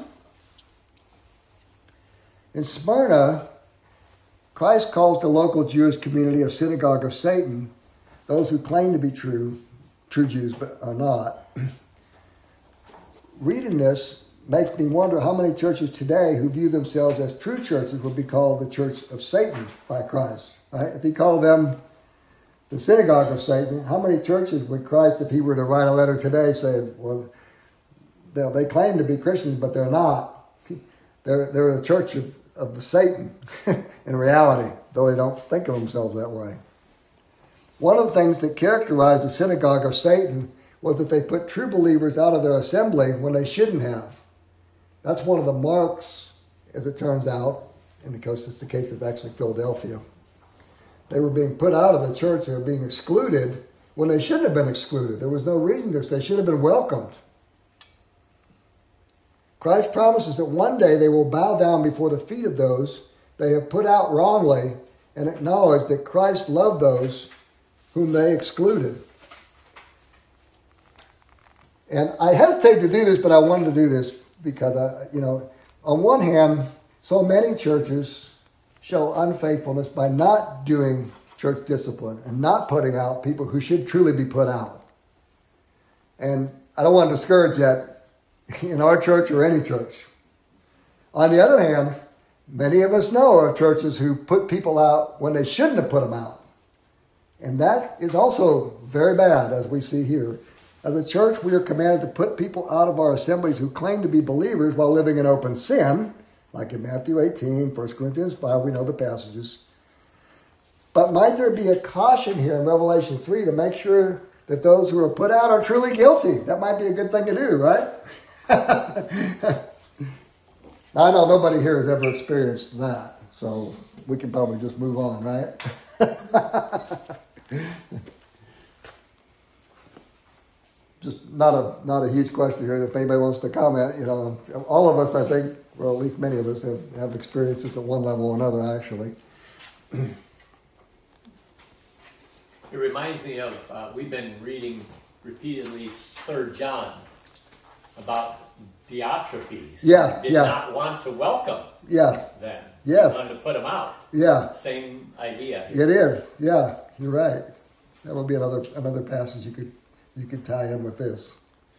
In Smyrna, Christ calls the local Jewish community a synagogue of Satan, those who claim to be true Jews but are not. Reading this makes me wonder how many churches today who view themselves as true churches would be called the church of Satan by Christ. Right? If he called them the synagogue of Satan, how many churches would Christ, if he were to write a letter today, say, well, they claim to be Christians, but they're not. They're a church of Satan in reality, though they don't think of themselves that way. One of the things that characterized the synagogue of Satan was that they put true believers out of their assembly when they shouldn't have. That's one of the marks, as it turns out, and because it's the case of actually Philadelphia. They were being put out of the church. They were being excluded when they shouldn't have been excluded. There was no reason to. They should have been welcomed. Christ promises that one day they will bow down before the feet of those they have put out wrongly and acknowledge that Christ loved those whom they excluded. And I hesitate to do this, but I wanted to do this because, on one hand, so many churches show unfaithfulness by not doing church discipline and not putting out people who should truly be put out. And I don't want to discourage that in our church or any church. On the other hand, many of us know of churches who put people out when they shouldn't have put them out. And that is also very bad, as we see here. As a church, we are commanded to put people out of our assemblies who claim to be believers while living in open sin, like in Matthew 18, 1 Corinthians 5, we know the passages. But might there be a caution here in Revelation 3 to make sure that those who are put out are truly guilty? That might be a good thing to do, right? I know nobody here has ever experienced that, so we can probably just move on, right? Just not a huge question here. If anybody wants to comment, all of us, I think, or at least many of us, have experienced this at one level or another, actually. It reminds me of, we've been reading repeatedly 3 John about Diotrephes. Did not want to welcome them. Yes. Wanted to put them out. Yeah. Same idea. It is. Yeah, you're right. That would be another passage you could tie in with this.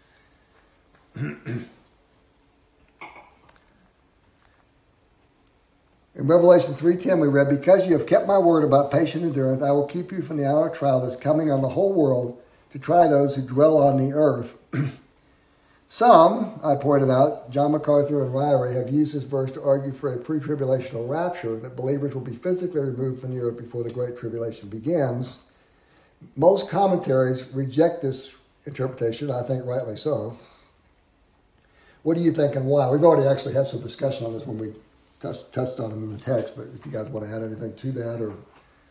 In Revelation 3:10 we read, "Because you have kept my word about patient endurance, I will keep you from the hour of trial that's coming on the whole world to try those who dwell on the earth." Some, I pointed out, John MacArthur and Ryrie, have used this verse to argue for a pre-tribulational rapture, that believers will be physically removed from the earth before the Great Tribulation begins. Most commentaries reject this interpretation, I think rightly so. What do you think and why? We've already actually had some discussion on this when we touched on it in the text, but if you guys want to add anything to that or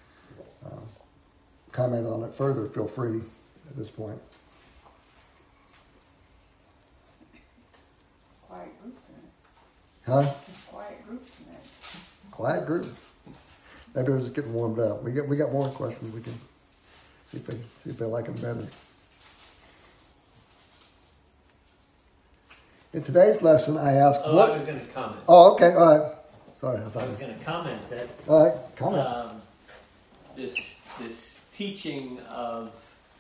comment on it further, feel free at this point. Quiet group tonight. Huh? Quiet group tonight. Quiet group. Maybe we're just getting warmed up. We got more questions. We can see if they like them better. In today's lesson, I asked I was going to comment. Oh, okay. All right. Sorry. I was going to comment that All right. Comment. this teaching of,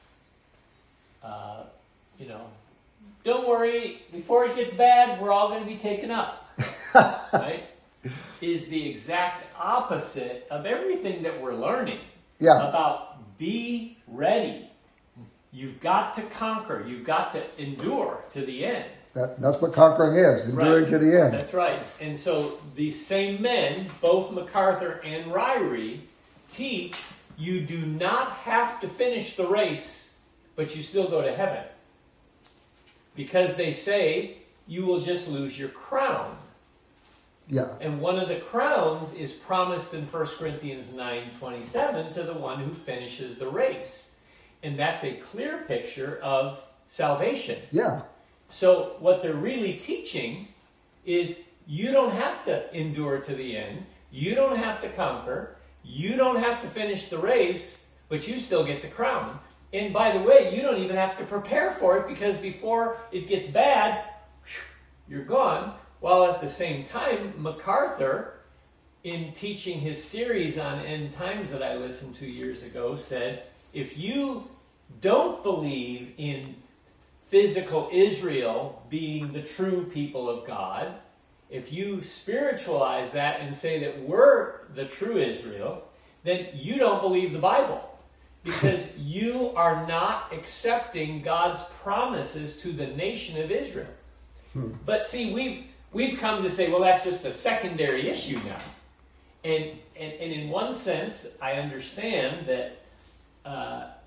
don't worry, before it gets bad, we're all going to be taken up, right? Is the exact opposite of everything that we're learning about be ready. You've got to conquer. You've got to endure to the end. That's what conquering is, enduring to the end. That's right. And so these same men, both MacArthur and Ryrie, teach you do not have to finish the race, but you still go to heaven. Because they say you will just lose your crown. Yeah. And one of the crowns is promised in 1 Corinthians 9:27 to the one who finishes the race. And that's a clear picture of salvation. Yeah. So what they're really teaching is you don't have to endure to the end. You don't have to conquer. You don't have to finish the race, but you still get the crown. And by the way, you don't even have to prepare for it because before it gets bad, you're gone. While at the same time, MacArthur, in teaching his series on end times that I listened to years ago, said, if you don't believe in physical Israel being the true people of God, if you spiritualize that and say that we're the true Israel, then you don't believe the Bible because you are not accepting God's promises to the nation of Israel. But see, we've come to say, well, that's just a secondary issue now. And in one sense, I understand that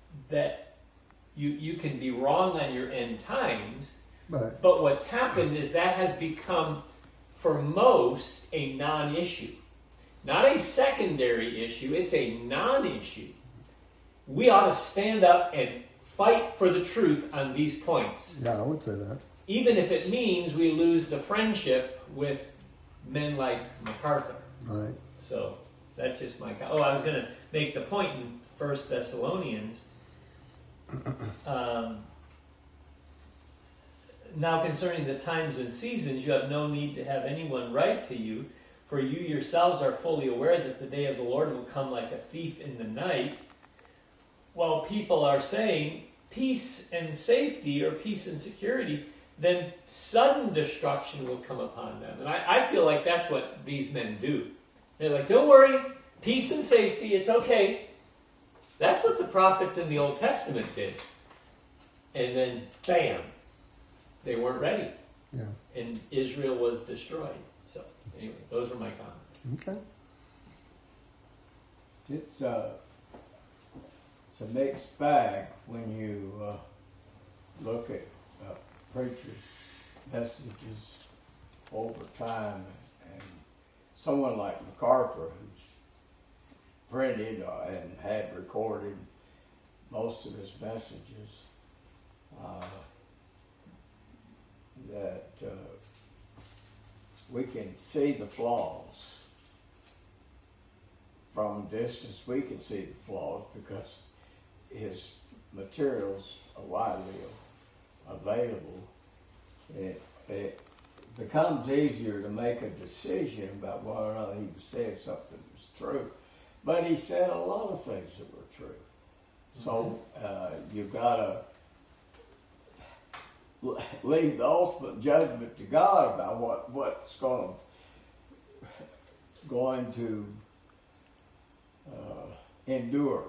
you can be wrong on your end times, Right. but what's happened is that has become, for most, a non-issue. Not a secondary issue, it's a non-issue. We ought to stand up and fight for the truth on these points. Yeah, I would say that. even if it means we lose the friendship with men like MacArthur. Right. So that's just my. I was going to make the point in 1 Thessalonians. Now concerning the times and seasons, you have no need to have anyone write to you, for you yourselves are fully aware that the day of the Lord will come like a thief in the night. While people are saying peace and safety or peace and security, then sudden destruction will come upon them. And I feel like that's what these men do. They're like, don't worry, peace and safety, it's okay. That's what the prophets in the Old Testament did. And then, bam, they weren't ready. Yeah. And Israel was destroyed. So, anyway, those were my comments. Okay. It's a mixed bag when you look at preachers' messages over time, and someone like MacArthur, who's printed and had recorded most of his messages, that we can see the flaws. From a distance, we can see the flaws because his materials are widely available. It becomes easier to make a decision about whether or not he was saying something that was true. But he said a lot of things that were true. So you've got to leave the ultimate judgment to God about what's going to endure.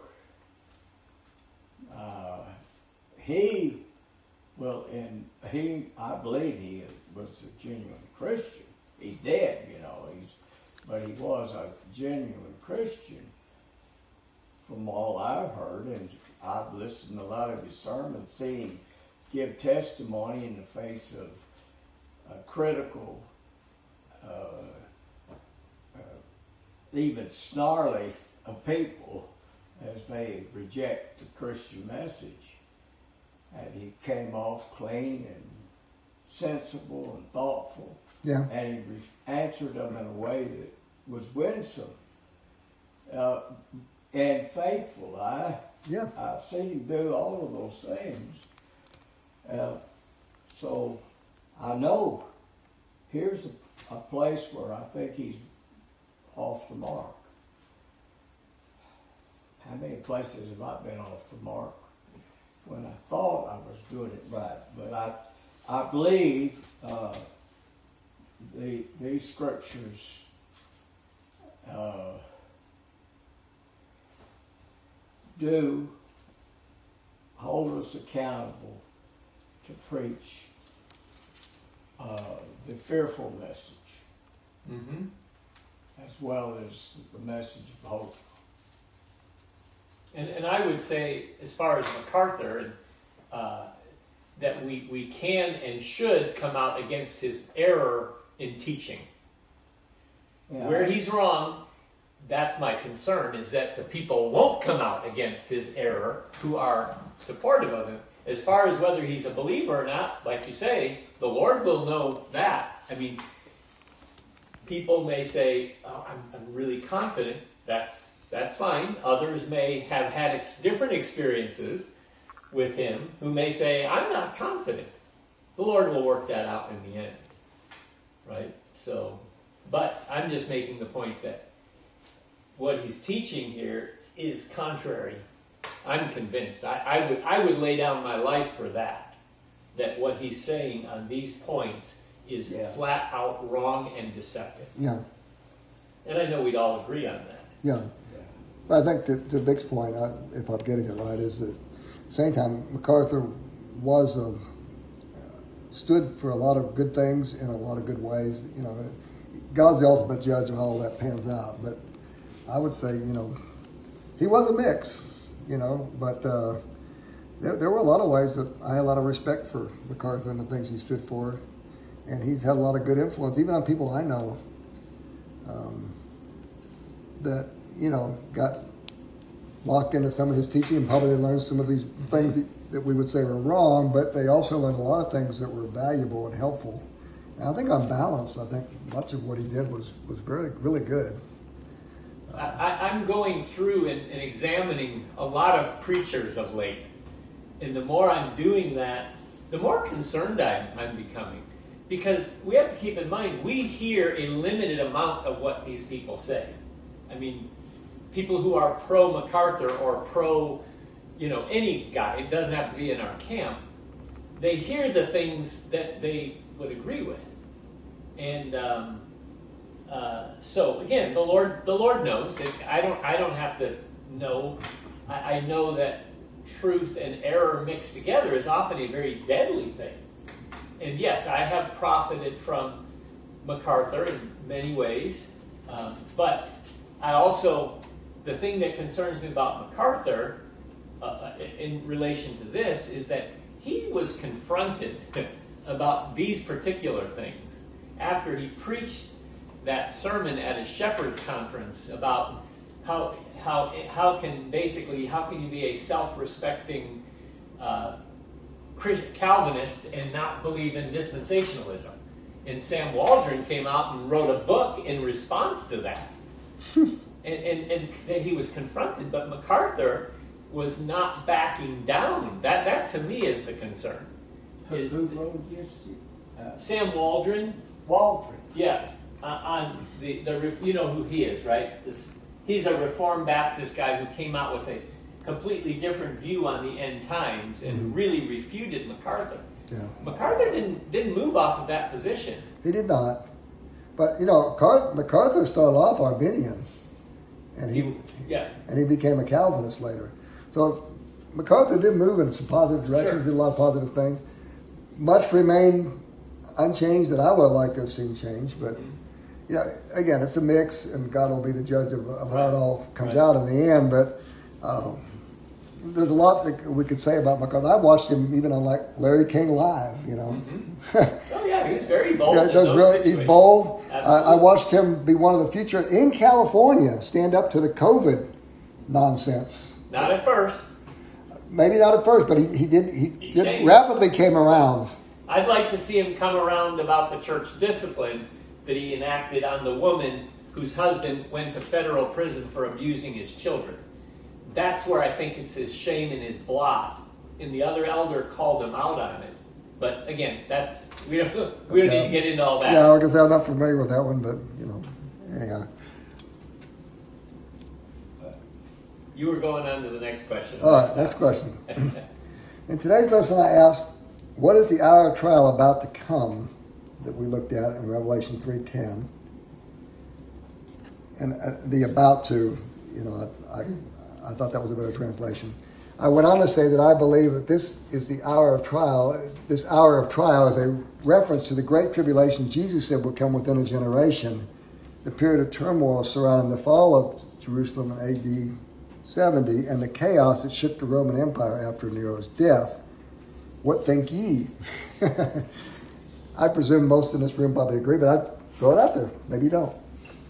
I believe he was a genuine Christian. He's dead, but he was a genuine Christian from all I've heard, and I've listened to a lot of his sermons, seen him give testimony in the face of critical, even snarly people as they reject the Christian message. And he came off clean and sensible and thoughtful. Yeah. And he answered them in a way that was winsome and faithful. I've seen him do all of those things. So I know here's a place where I think he's off the mark. How many places have I been off the mark when I thought I was doing it right? But I believe these scriptures do hold us accountable to preach the fearful message, as well as the message of hope. And I would say, as far as MacArthur, that we can and should come out against his error in teaching. Yeah. Where he's wrong, that's my concern, is that the people won't come out against his error who are supportive of him. As far as whether he's a believer or not, like you say, the Lord will know that. I mean, people may say, oh, I'm really confident. That's fine. Others may have had different experiences with him who may say, I'm not confident. The Lord will work that out in the end. Right? So, but I'm just making the point that what he's teaching here is contrary. I'm convinced. I would lay down my life for that what he's saying on these points is flat out wrong and deceptive. Yeah. And I know we'd all agree on that. Yeah. I think that to Vic's point, if I'm getting it right, is that at the same time, MacArthur was stood for a lot of good things in a lot of good ways. God's the ultimate judge of how all that pans out. But I would say, he was a mix, but there were a lot of ways that I had a lot of respect for MacArthur and the things he stood for. And he's had a lot of good influence, even on people I know, that, got locked into some of his teaching and probably learned some of these things that that we would say were wrong, but they also learned a lot of things that were valuable and helpful. And I think on balance, I think much of what he did was really good. I'm going through and examining a lot of preachers of late. And the more I'm doing that, the more concerned I'm becoming. Because we have to keep in mind, we hear a limited amount of what these people say. I mean, people who are pro-MacArthur or pro, any guy, it doesn't have to be in our camp, they hear the things that they would agree with. And so again, the Lord knows. I don't have to know. I know that truth and error mixed together is often a very deadly thing. And yes, I have profited from MacArthur in many ways, but I also, the thing that concerns me about MacArthur in relation to this is that he was confronted about these particular things after he preached that sermon at a shepherd's conference about how can you be a self-respecting Calvinist and not believe in dispensationalism. And Sam Waldron came out and wrote a book in response to that. and he was confronted, but MacArthur was not backing down. That to me is the concern. Who wrote this? Sam Waldron. Waldron. Yeah, on the you know who he is, right? He's a Reformed Baptist guy who came out with a completely different view on the end times and really refuted MacArthur. Yeah. MacArthur didn't move off of that position. He did not. But MacArthur started off Arminian, and he became a Calvinist later. So MacArthur did move in some positive directions, did a lot of positive things. Much remained unchanged that I would like to have seen changed, but again, it's a mix, and God will be the judge of how it all comes out in the end. But there's a lot that we could say about MacArthur. I watched him even on Larry King Live, Oh yeah, he's very bold. He's bold. I watched him be one of the future in California, stand up to the COVID nonsense. Not at first. Maybe not at first, but he rapidly came around. I'd like to see him come around about the church discipline that he enacted on the woman whose husband went to federal prison for abusing his children. That's where I think it's his shame and his blot. And the other elder called him out on it. But again, we don't need to get into all that. Yeah, like I said, I'm not familiar with that one, but anyhow. You were going on to the next question. All right, next question. In today's lesson, I asked, what is the hour of trial about to come that we looked at in Revelation 3:10? And the about to, I thought that was a better translation. I went on to say that I believe that this is the hour of trial. This hour of trial is a reference to the great tribulation Jesus said would come within a generation, the period of turmoil surrounding the fall of Jerusalem in AD 70 and the chaos that shook the Roman Empire after Nero's death. What think ye? I presume most in this room probably agree, but I'd throw it out there. Maybe you don't.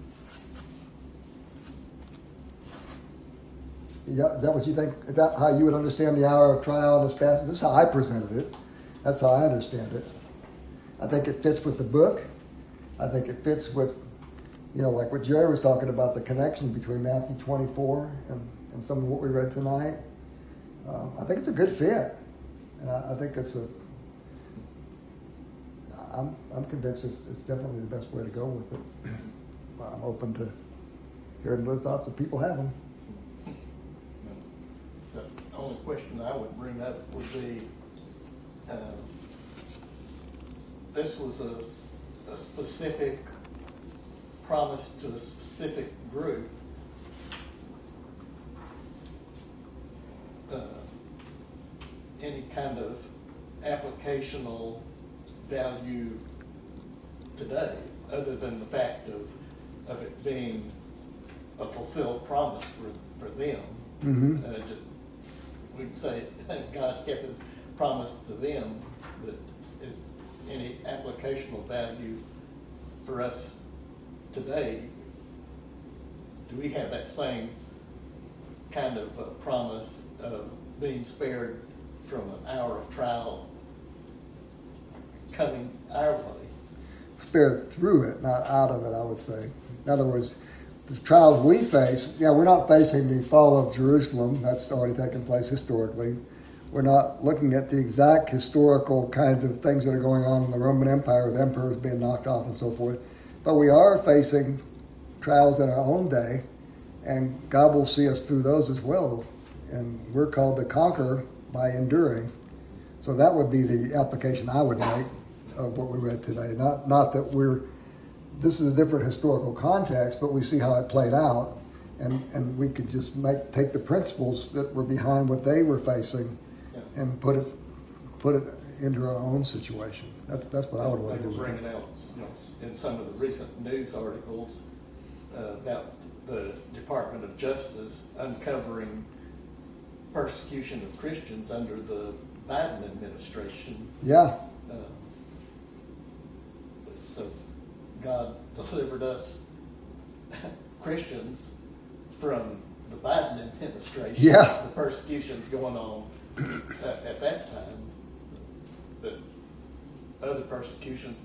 Yeah, is that what you think? Is that how you would understand the hour of trial in this passage? This is how I presented it. That's how I understand it. I think it fits with the book. I think it fits with, like what Jerry was talking about, the connection between Matthew 24 and some of what we read tonight. I think it's a good fit. And I think I'm convinced it's definitely the best way to go with it. But I'm open to hearing the thoughts if people have them. The only question I would bring up would be, this was a specific promise to a specific group. Any kind of applicational value today, other than the fact of it being a fulfilled promise for them. Mm-hmm. We'd say God kept his promise to them, but is any applicational value for us today? Do we have that same kind of promise of being spared from an hour of trial coming our way. Spared through it, not out of it, I would say. In other words, the trials we face, we're not facing the fall of Jerusalem. That's already taken place historically. We're not looking at the exact historical kinds of things that are going on in the Roman Empire with emperors being knocked off and so forth. But we are facing trials in our own day, and God will see us through those as well. And we're called to conquer by enduring. So that would be the application I would make of what we read today. Not that this is a different historical context, but we see how it played out, and we could just take the principles that were behind what they were facing and put it into our own situation. That's what I would want to do. Bringing out, in some of the recent news articles about the Department of Justice uncovering persecution of Christians under the Biden administration. Yeah. So God delivered us Christians from the Biden administration. Yeah. The persecution's going on at that time. But other persecutions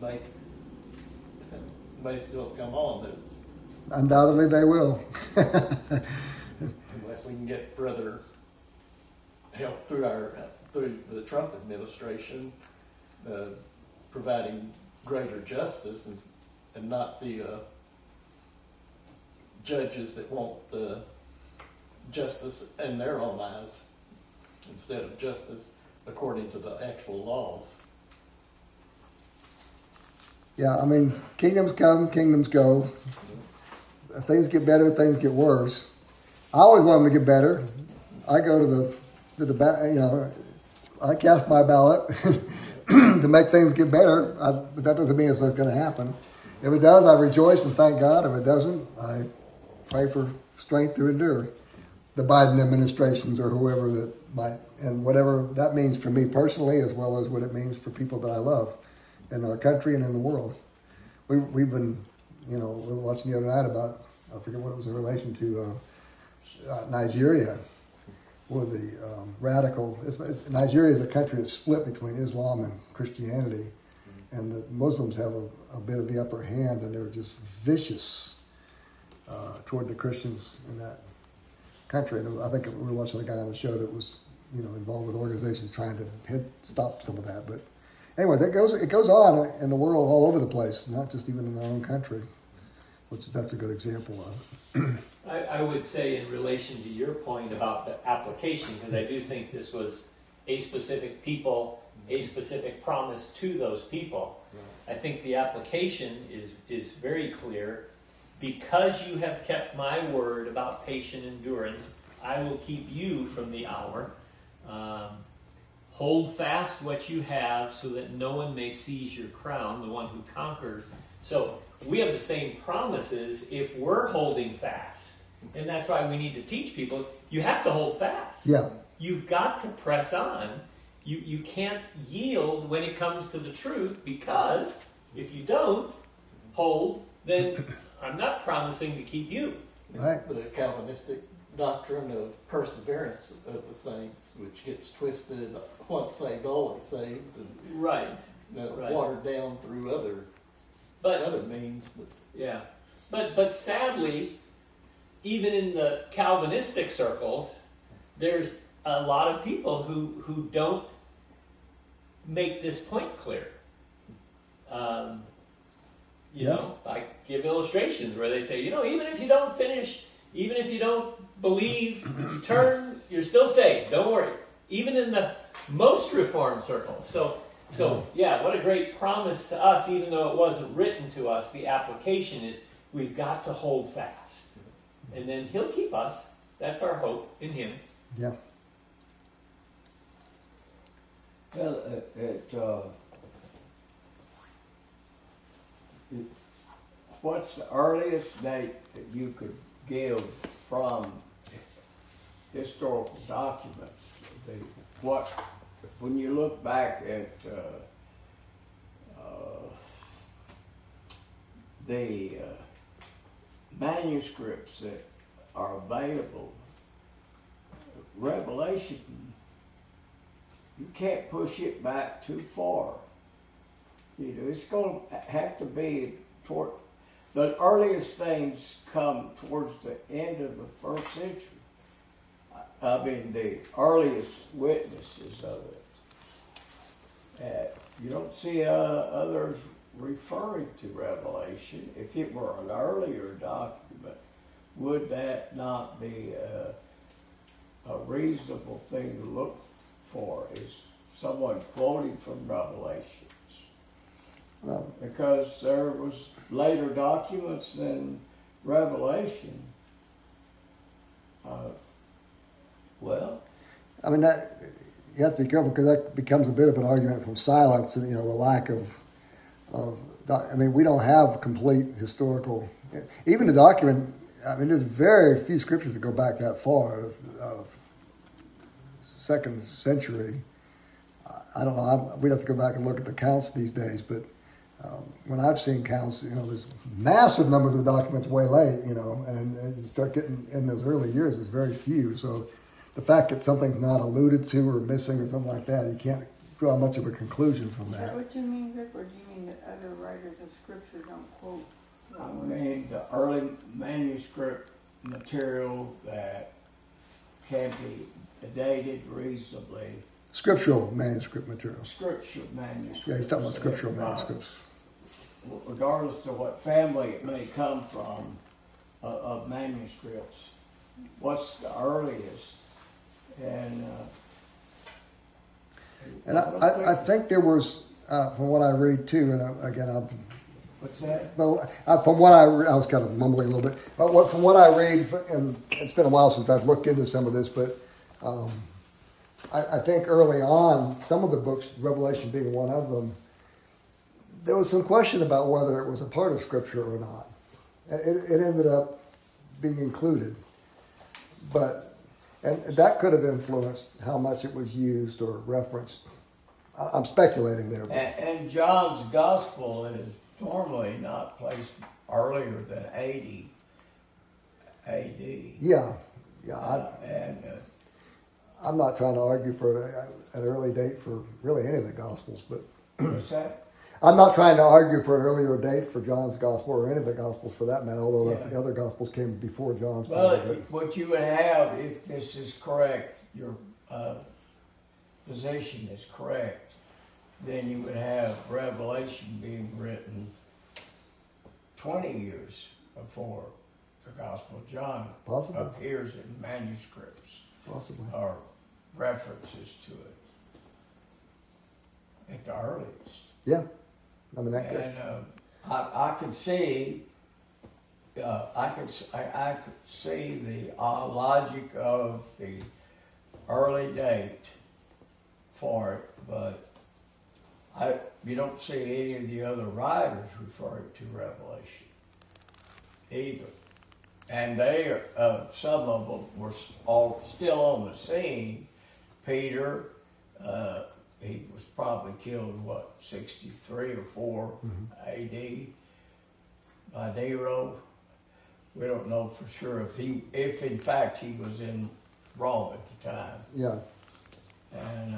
may still come on. Undoubtedly they will. Unless we can get further help through the Trump administration, providing greater justice and not the judges that want the justice in their own eyes instead of justice according to the actual laws. Yeah, I mean, kingdoms come, kingdoms go. Things get better, things get worse. I always want them to get better. I go to I cast my ballot to make things get better, but that doesn't mean it's not going to happen. If it does, I rejoice and thank God. If it doesn't, I pray for strength to endure. The Biden administrations or whoever that might, and whatever that means for me personally, as well as what it means for people that I love in our country and in the world. We've been, we were watching the other night about, I forget what it was in relation to Nigeria, where the radical, Nigeria is a country that's split between Islam and Christianity, and the Muslims have a bit of the upper hand, and they're just vicious toward the Christians in that country. And I think we were watching a guy on the show that was, involved with organizations trying to stop some of that. But anyway, it goes on in the world all over the place, not just even in our own country, which that's a good example of. I would say in relation to your point about the application, because I do think this was a specific people, a specific promise to those people. Right. I think the application is very clear. Because you have kept my word about patient endurance, I will keep you from the hour. Hold fast what you have so that no one may seize your crown, the one who conquers. So we have the same promises if we're holding fast. And that's why we need to teach people, you have to hold fast. Yeah. You've got to press on. You can't yield when it comes to the truth, because if you don't hold, then I'm not promising to keep you. Right. The Calvinistic doctrine of perseverance of the saints, which gets twisted, once saved, always saved, and right. Watered down through other means. But sadly, even in the Calvinistic circles, there's a lot of people who don't make this point clear. I give illustrations where they say, even if you don't finish, even if you don't believe, you turn, you're still saved. Don't worry. Even in the most Reformed circles. So what a great promise to us, even though it wasn't written to us. The application is we've got to hold fast. And then He'll keep us. That's our hope in Him. Yeah. Well, what's the earliest date that you could give from historical documents? When you look back at the manuscripts that are available, Revelation you can't push it back too far. You know, it's going to have to be toward the earliest things come towards the end of the first century. I mean, the earliest witnesses of it. You don't see others referring to Revelation. If it were an earlier document, would that not be a reasonable thing to look for? Is someone quoting from Revelations? Well, Because there was later documents than Revelation. I mean, that, you have to be careful because that becomes a bit of an argument from silence and, the lack of I mean, we don't have complete historical, even the document, I mean, there's very few scriptures that go back that far, second century. I don't know, we'd have to go back and look at the counts these days, but when I've seen counts, there's massive numbers of documents way late, and you start getting in those early years, there's very few. So the fact that something's not alluded to or missing or something like that, you can't draw much of a conclusion from Is that that. what you mean, Rick, or do you mean that other writers of Scripture don't quote? I mean, the early manuscript material that can be dated reasonably. Scriptural manuscript materials. Scripture manuscripts. Yeah, he's talking about scriptural manuscripts. Regardless of what family it may come from of manuscripts. What's the earliest? And I think there was, from what I read too, and again, what's that? from what I was kind of mumbling a little bit, but from what I read, and it's been a while since I've looked into some of this, but I think early on, some of the books, Revelation being one of them, there was some question about whether it was a part of Scripture or not. It ended up being included, and that could have influenced how much it was used or referenced. I'm speculating there. And John's Gospel is normally not placed earlier than 80 A.D. Yeah. I'm not trying to argue for an early date for really any of the Gospels, but What's that? I'm not trying to argue for an earlier date for John's Gospel or any of the Gospels for that matter, although the other Gospels came before John's. Well, what you would have, if this is correct, your position is correct, then you would have Revelation being written 20 years before the Gospel of John Possibly. appears in manuscripts Possibly. or references to it at the earliest. Yeah. I mean, that could. And I could see, I could see the logic of the early date for it, but you don't see any of the other writers referring to Revelation either. And they are, some of them were all still on the scene. Peter, he was probably killed, 63 or 4 A.D. by Nero. We don't know for sure if in fact he was in Rome at the time. Yeah. And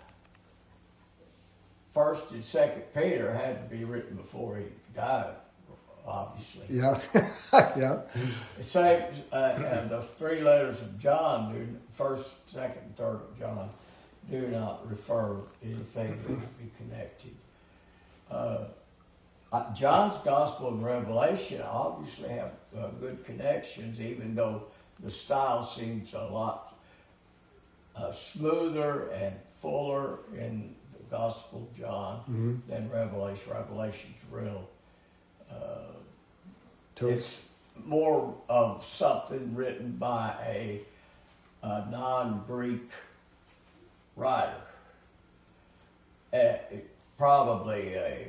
First and Second Peter had to be written before he died, obviously. Yeah. Yeah. The same, the 3 letters of John, First, Second, and Third of John, do not refer anything that would be connected. John's Gospel and Revelation obviously have good connections, even though the style seems a lot smoother and fuller in the Gospel of John than Revelation. Revelation's real. It's more of something written by a non-Greek writer, probably a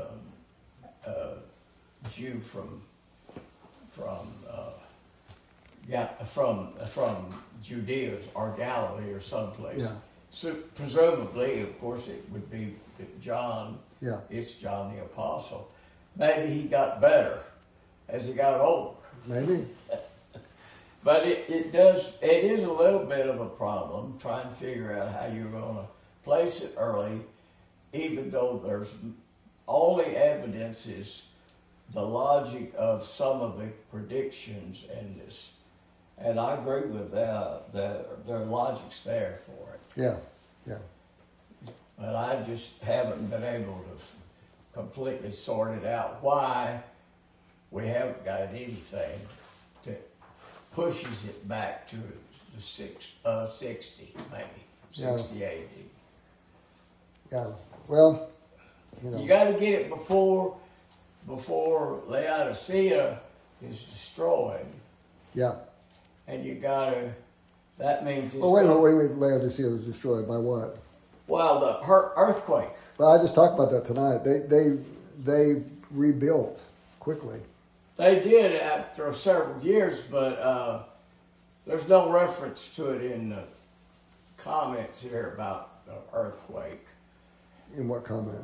Jew from Judea or Galilee or someplace. Yeah. So presumably, of course, it would be John. Yeah. It's John the Apostle. Maybe he got better as he got older. Maybe. But it is a little bit of a problem trying to figure out how you're going to place it early, even though there's only evidence is the logic of some of the predictions in this. And I agree with that. Their logic's there for it. Yeah, yeah. But I just haven't been able to completely sort it out why we haven't got anything that pushes it back to the 60, maybe, Yeah. 60 AD. Yeah. Well, you know. You got to get it before Laodicea is destroyed, Yeah. and you got to. That means it's Well, wait a minute. Laodicea was destroyed by what? well, the earthquake. Well, I just talked about that tonight. They rebuilt quickly. They did after several years, but there's no reference to it in the comments here about the earthquake. In what comment?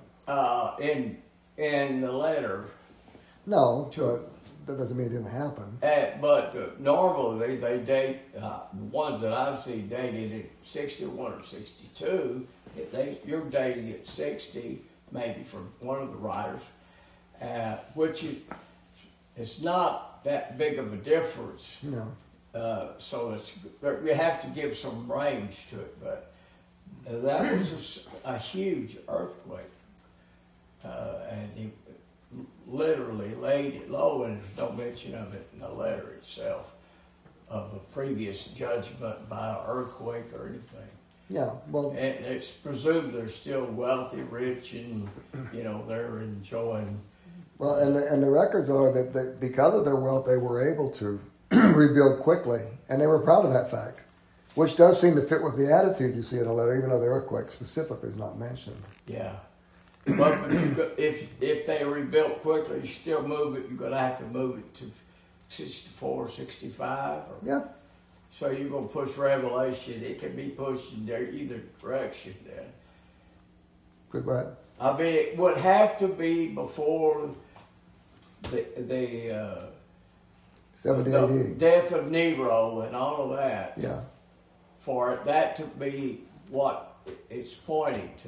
In the letter. No, To- but that doesn't mean it didn't happen. But normally they date, the ones that I've seen dated at 61 or 62. You're dating at 60, maybe from one of the writers, which is it's not that big of a difference. No. So you have to give some range to it. But that was a huge earthquake, and he literally laid it low, and there's no mention of it in the letter itself of a previous judgment by an earthquake or anything. Yeah. Well, And it's presumed they're still wealthy, rich, and they're enjoying. well, and the records are that because of their wealth, they were able to rebuild quickly, and they were proud of that fact, which does seem to fit with the attitude you see in the letter, even though the earthquake specifically is not mentioned. Yeah. But if they rebuilt quickly, you still move it, you're going to have to move it to 64, 65. Yeah. So you're going to push Revelation. It can be pushed in either direction then. Goodbye. I mean, it would have to be before the 70 the AD. death of Nero and all of that Yeah. for that to be what it's pointing to.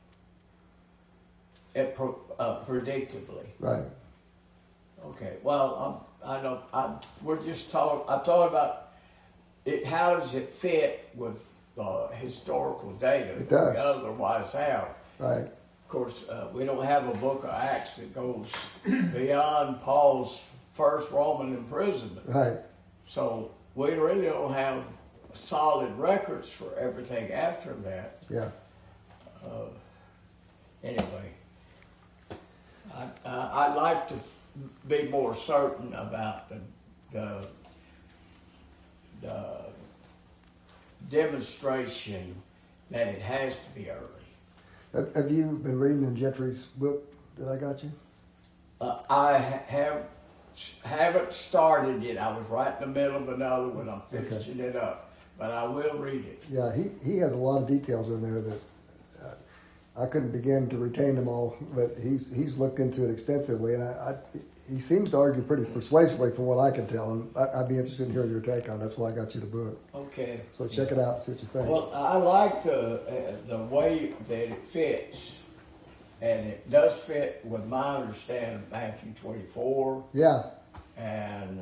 Predictably. Right. Okay. Well, I know. We're just talking. I'm talking about it. How does it fit with historical data It that does. we otherwise have? Right. Of course, we don't have a book of Acts that goes beyond Paul's first Roman imprisonment. Right. So we really don't have solid records for everything after that. Yeah. Anyway, I'd like to be more certain about the demonstration that it has to be early. Have you been reading in Gentry's book that I got you? I haven't started it. I was right in the middle of another one. I'm finishing it up, but I will read it. Yeah, he has a lot of details in there that I couldn't begin to retain them all, but he's looked into it extensively, and he seems to argue pretty persuasively from what I can tell, and I'd be interested in hearing your take on it. That's why I got you the book. Okay. So check it out, see what you think. Well, I like the way that it fits, and it does fit with my understanding of Matthew 24 Yeah, and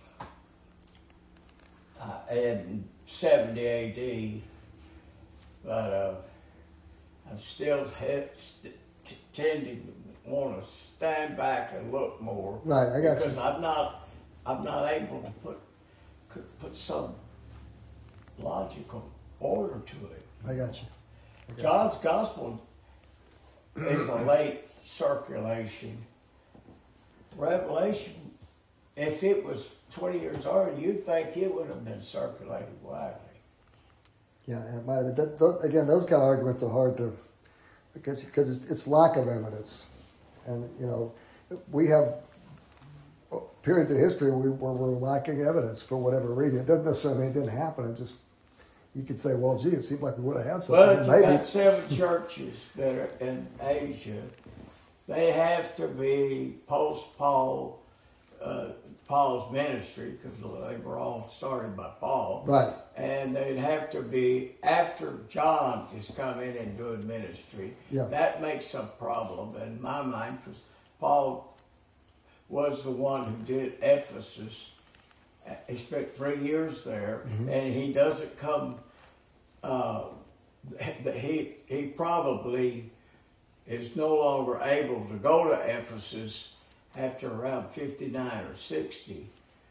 70 AD, but I'm still tending to want to stand back and look more. Right, I got you. Because I'm not able to put some logical order to it. I got you. John's Gospel is a late circulation. Revelation, if it was 20 years earlier, you'd think it would have been circulated widely. Yeah, it might have been. Again, those kind of arguments are hard to, because it's lack of evidence, and we have periods of history where we're lacking evidence for whatever reason. It doesn't necessarily mean it didn't happen. It just, you could say, well, gee, it seemed like we would have had something. But you got 7 churches that are in Asia. They have to be post-Paul Paul's ministry, because they were all started by Paul. Right. And they'd have to be after John is coming and doing ministry. Yeah. That makes a problem in my mind, because Paul was the one who did Ephesus. He spent 3 years there, and he doesn't come. He probably is no longer able to go to Ephesus after around 59 or 60.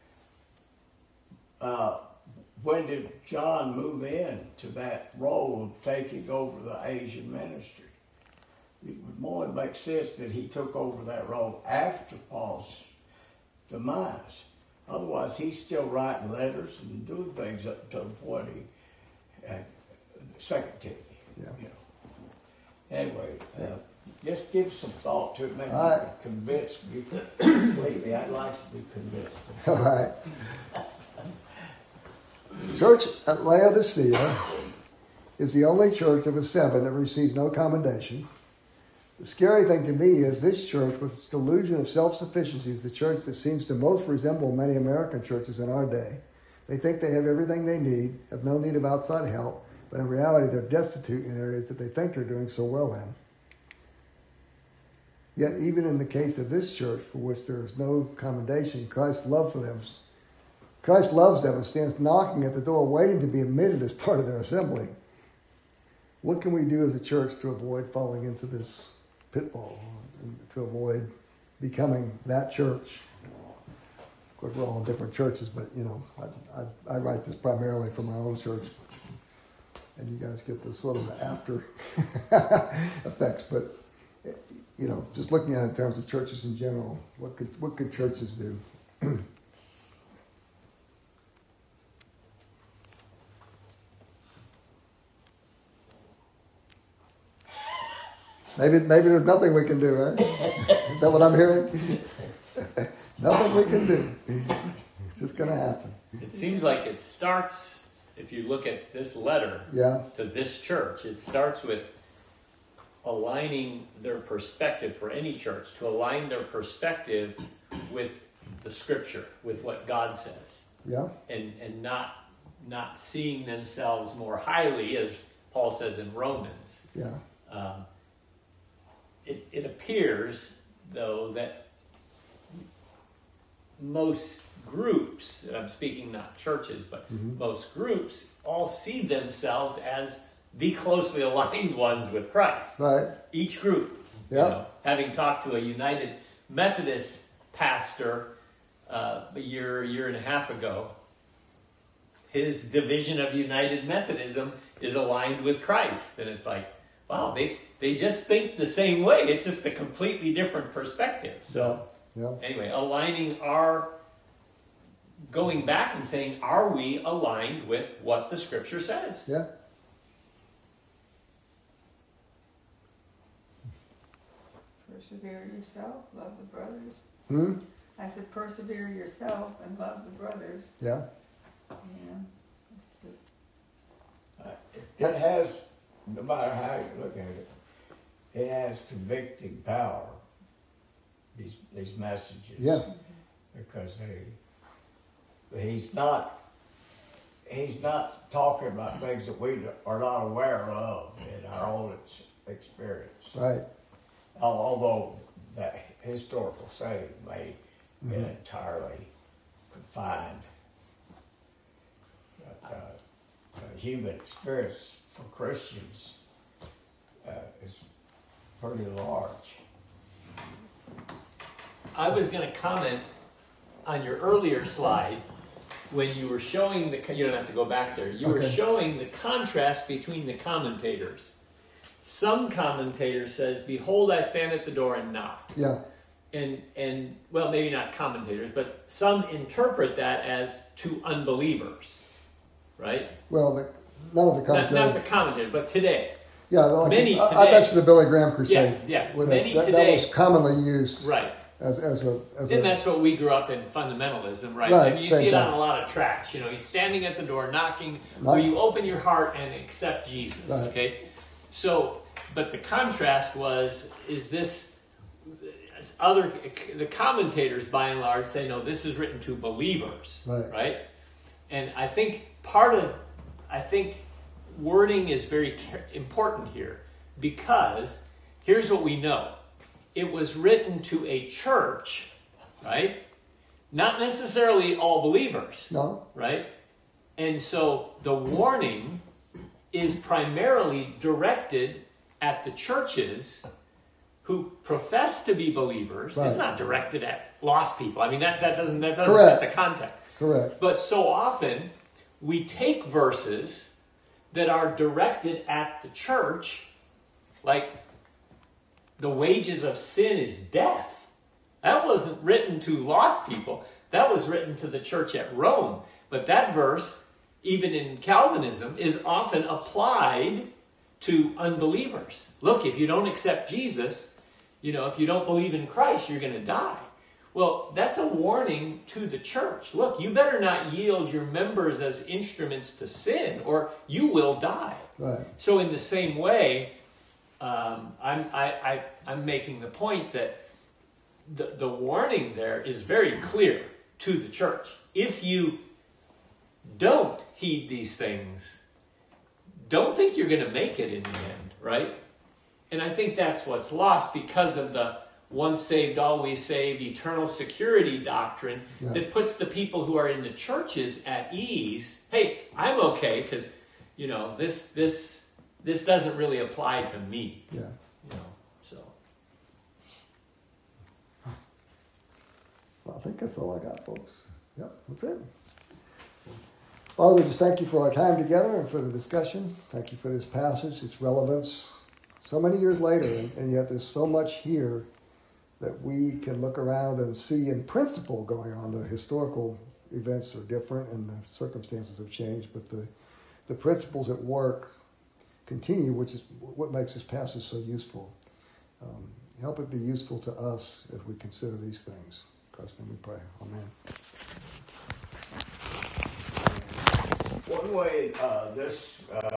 When did John move in to that role of taking over the Asian ministry? It would more make sense that he took over that role after Paul's demise. Otherwise, he's still writing letters and doing things up to the point he Second Timothy. Yeah. You know. Anyway, just give some thought to it. Maybe All right. convince me completely. I'd like to be convinced. All right. Church at Laodicea is the only church of the 7 that receives no commendation. The scary thing to me is this church, with its delusion of self-sufficiency, is the church that seems to most resemble many American churches in our day. They think they have everything they need, have no need of outside help, but in reality they're destitute in areas that they think they're doing so well in. Yet even in the case of this church, for which there is no commendation, Christ's love for them, Christ loves them and stands knocking at the door, waiting to be admitted as part of their assembly. What can we do as a church to avoid falling into this pitfall, and to avoid becoming that church? Of course, we're all in different churches, but, you know, I write this primarily for my own church, and you guys get the sort of the after effects. But, you know, just looking at it in terms of churches in general, what could churches do? Maybe there's nothing we can do, right? Is that what I'm hearing? Nothing we can do. It's just going to happen. It seems like it starts, if you look at this letter to this church, it starts with aligning their perspective for any church, to align their perspective with the scripture, with what God says. Yeah. And not seeing themselves more highly, as Paul says in Romans. Yeah. It appears, though, that most groups, and I'm speaking not churches, but most groups all see themselves as the closely aligned ones with Christ. Right. Each group. Yeah. You know, having talked to a United Methodist pastor a year and a half ago, his division of United Methodism is aligned with Christ. And it's like, wow, they just think the same way. It's just a completely different perspective. So anyway, going back and saying, are we aligned with what the scripture says? Yeah. Persevere yourself, love the brothers. I said, persevere yourself and love the brothers. Yeah. It has, no matter how you look at it, it has convicting power, these messages. Yeah. Because he's not talking about things that we are not aware of in our own experience. Right. Although that historical setting may be entirely confined. But, human experience for Christians is pretty large. I was going to comment on your earlier slide when you were showing you don't have to go back there. You were showing the contrast between the commentators. Some commentator says, "Behold, I stand at the door and knock." Yeah. And well, maybe not commentators, but some interpret that as to unbelievers, right? Well, none of the commentators. Not the commentators, but today. Yeah, like many I today. mentioned the Billy Graham crusade. Yeah. Many today. That was commonly used. Right. As and that's what we grew up in, fundamentalism, right? Right, I mean, you same see it thing. on a lot of tracks. You know, he's standing at the door knocking, will you open your heart and accept Jesus, Right. okay? So, but the contrast is this the commentators by and large say, no, this is written to believers, right? And I think wording is very important here, because here's what we know. It was written to a church, right? Not necessarily all believers. No. Right? And so the warning is primarily directed at the churches who profess to be believers. Right. It's not directed at lost people. I mean, that doesn't get the context. Correct. But so often we take verses that are directed at the church, like the wages of sin is death. That wasn't written to lost people. That was written to the church at Rome. But that verse, even in Calvinism, is often applied to unbelievers. Look, if you don't accept Jesus, if you don't believe in Christ, you're going to die. Well, that's a warning to the church. Look, you better not yield your members as instruments to sin, or you will die. Right. So in the same way, I'm making the point that the warning there is very clear to the church. If you don't heed these things, don't think you're going to make it in the end, right? And I think that's what's lost because of the once saved, always saved, eternal security doctrine that puts the people who are in the churches at ease. Hey, I'm okay because, this doesn't really apply to me. Yeah. So. Well, I think that's all I got, folks. Yep, that's it. Father, we just thank you for our time together and for the discussion. Thank you for this passage, its relevance so many years later, and yet there's so much here that we can look around and see in principle going on. The historical events are different and the circumstances have changed, but the principles at work continue, which is what makes this passage so useful. Help it be useful to us as we consider these things. In Christ's name we pray. Amen. One way this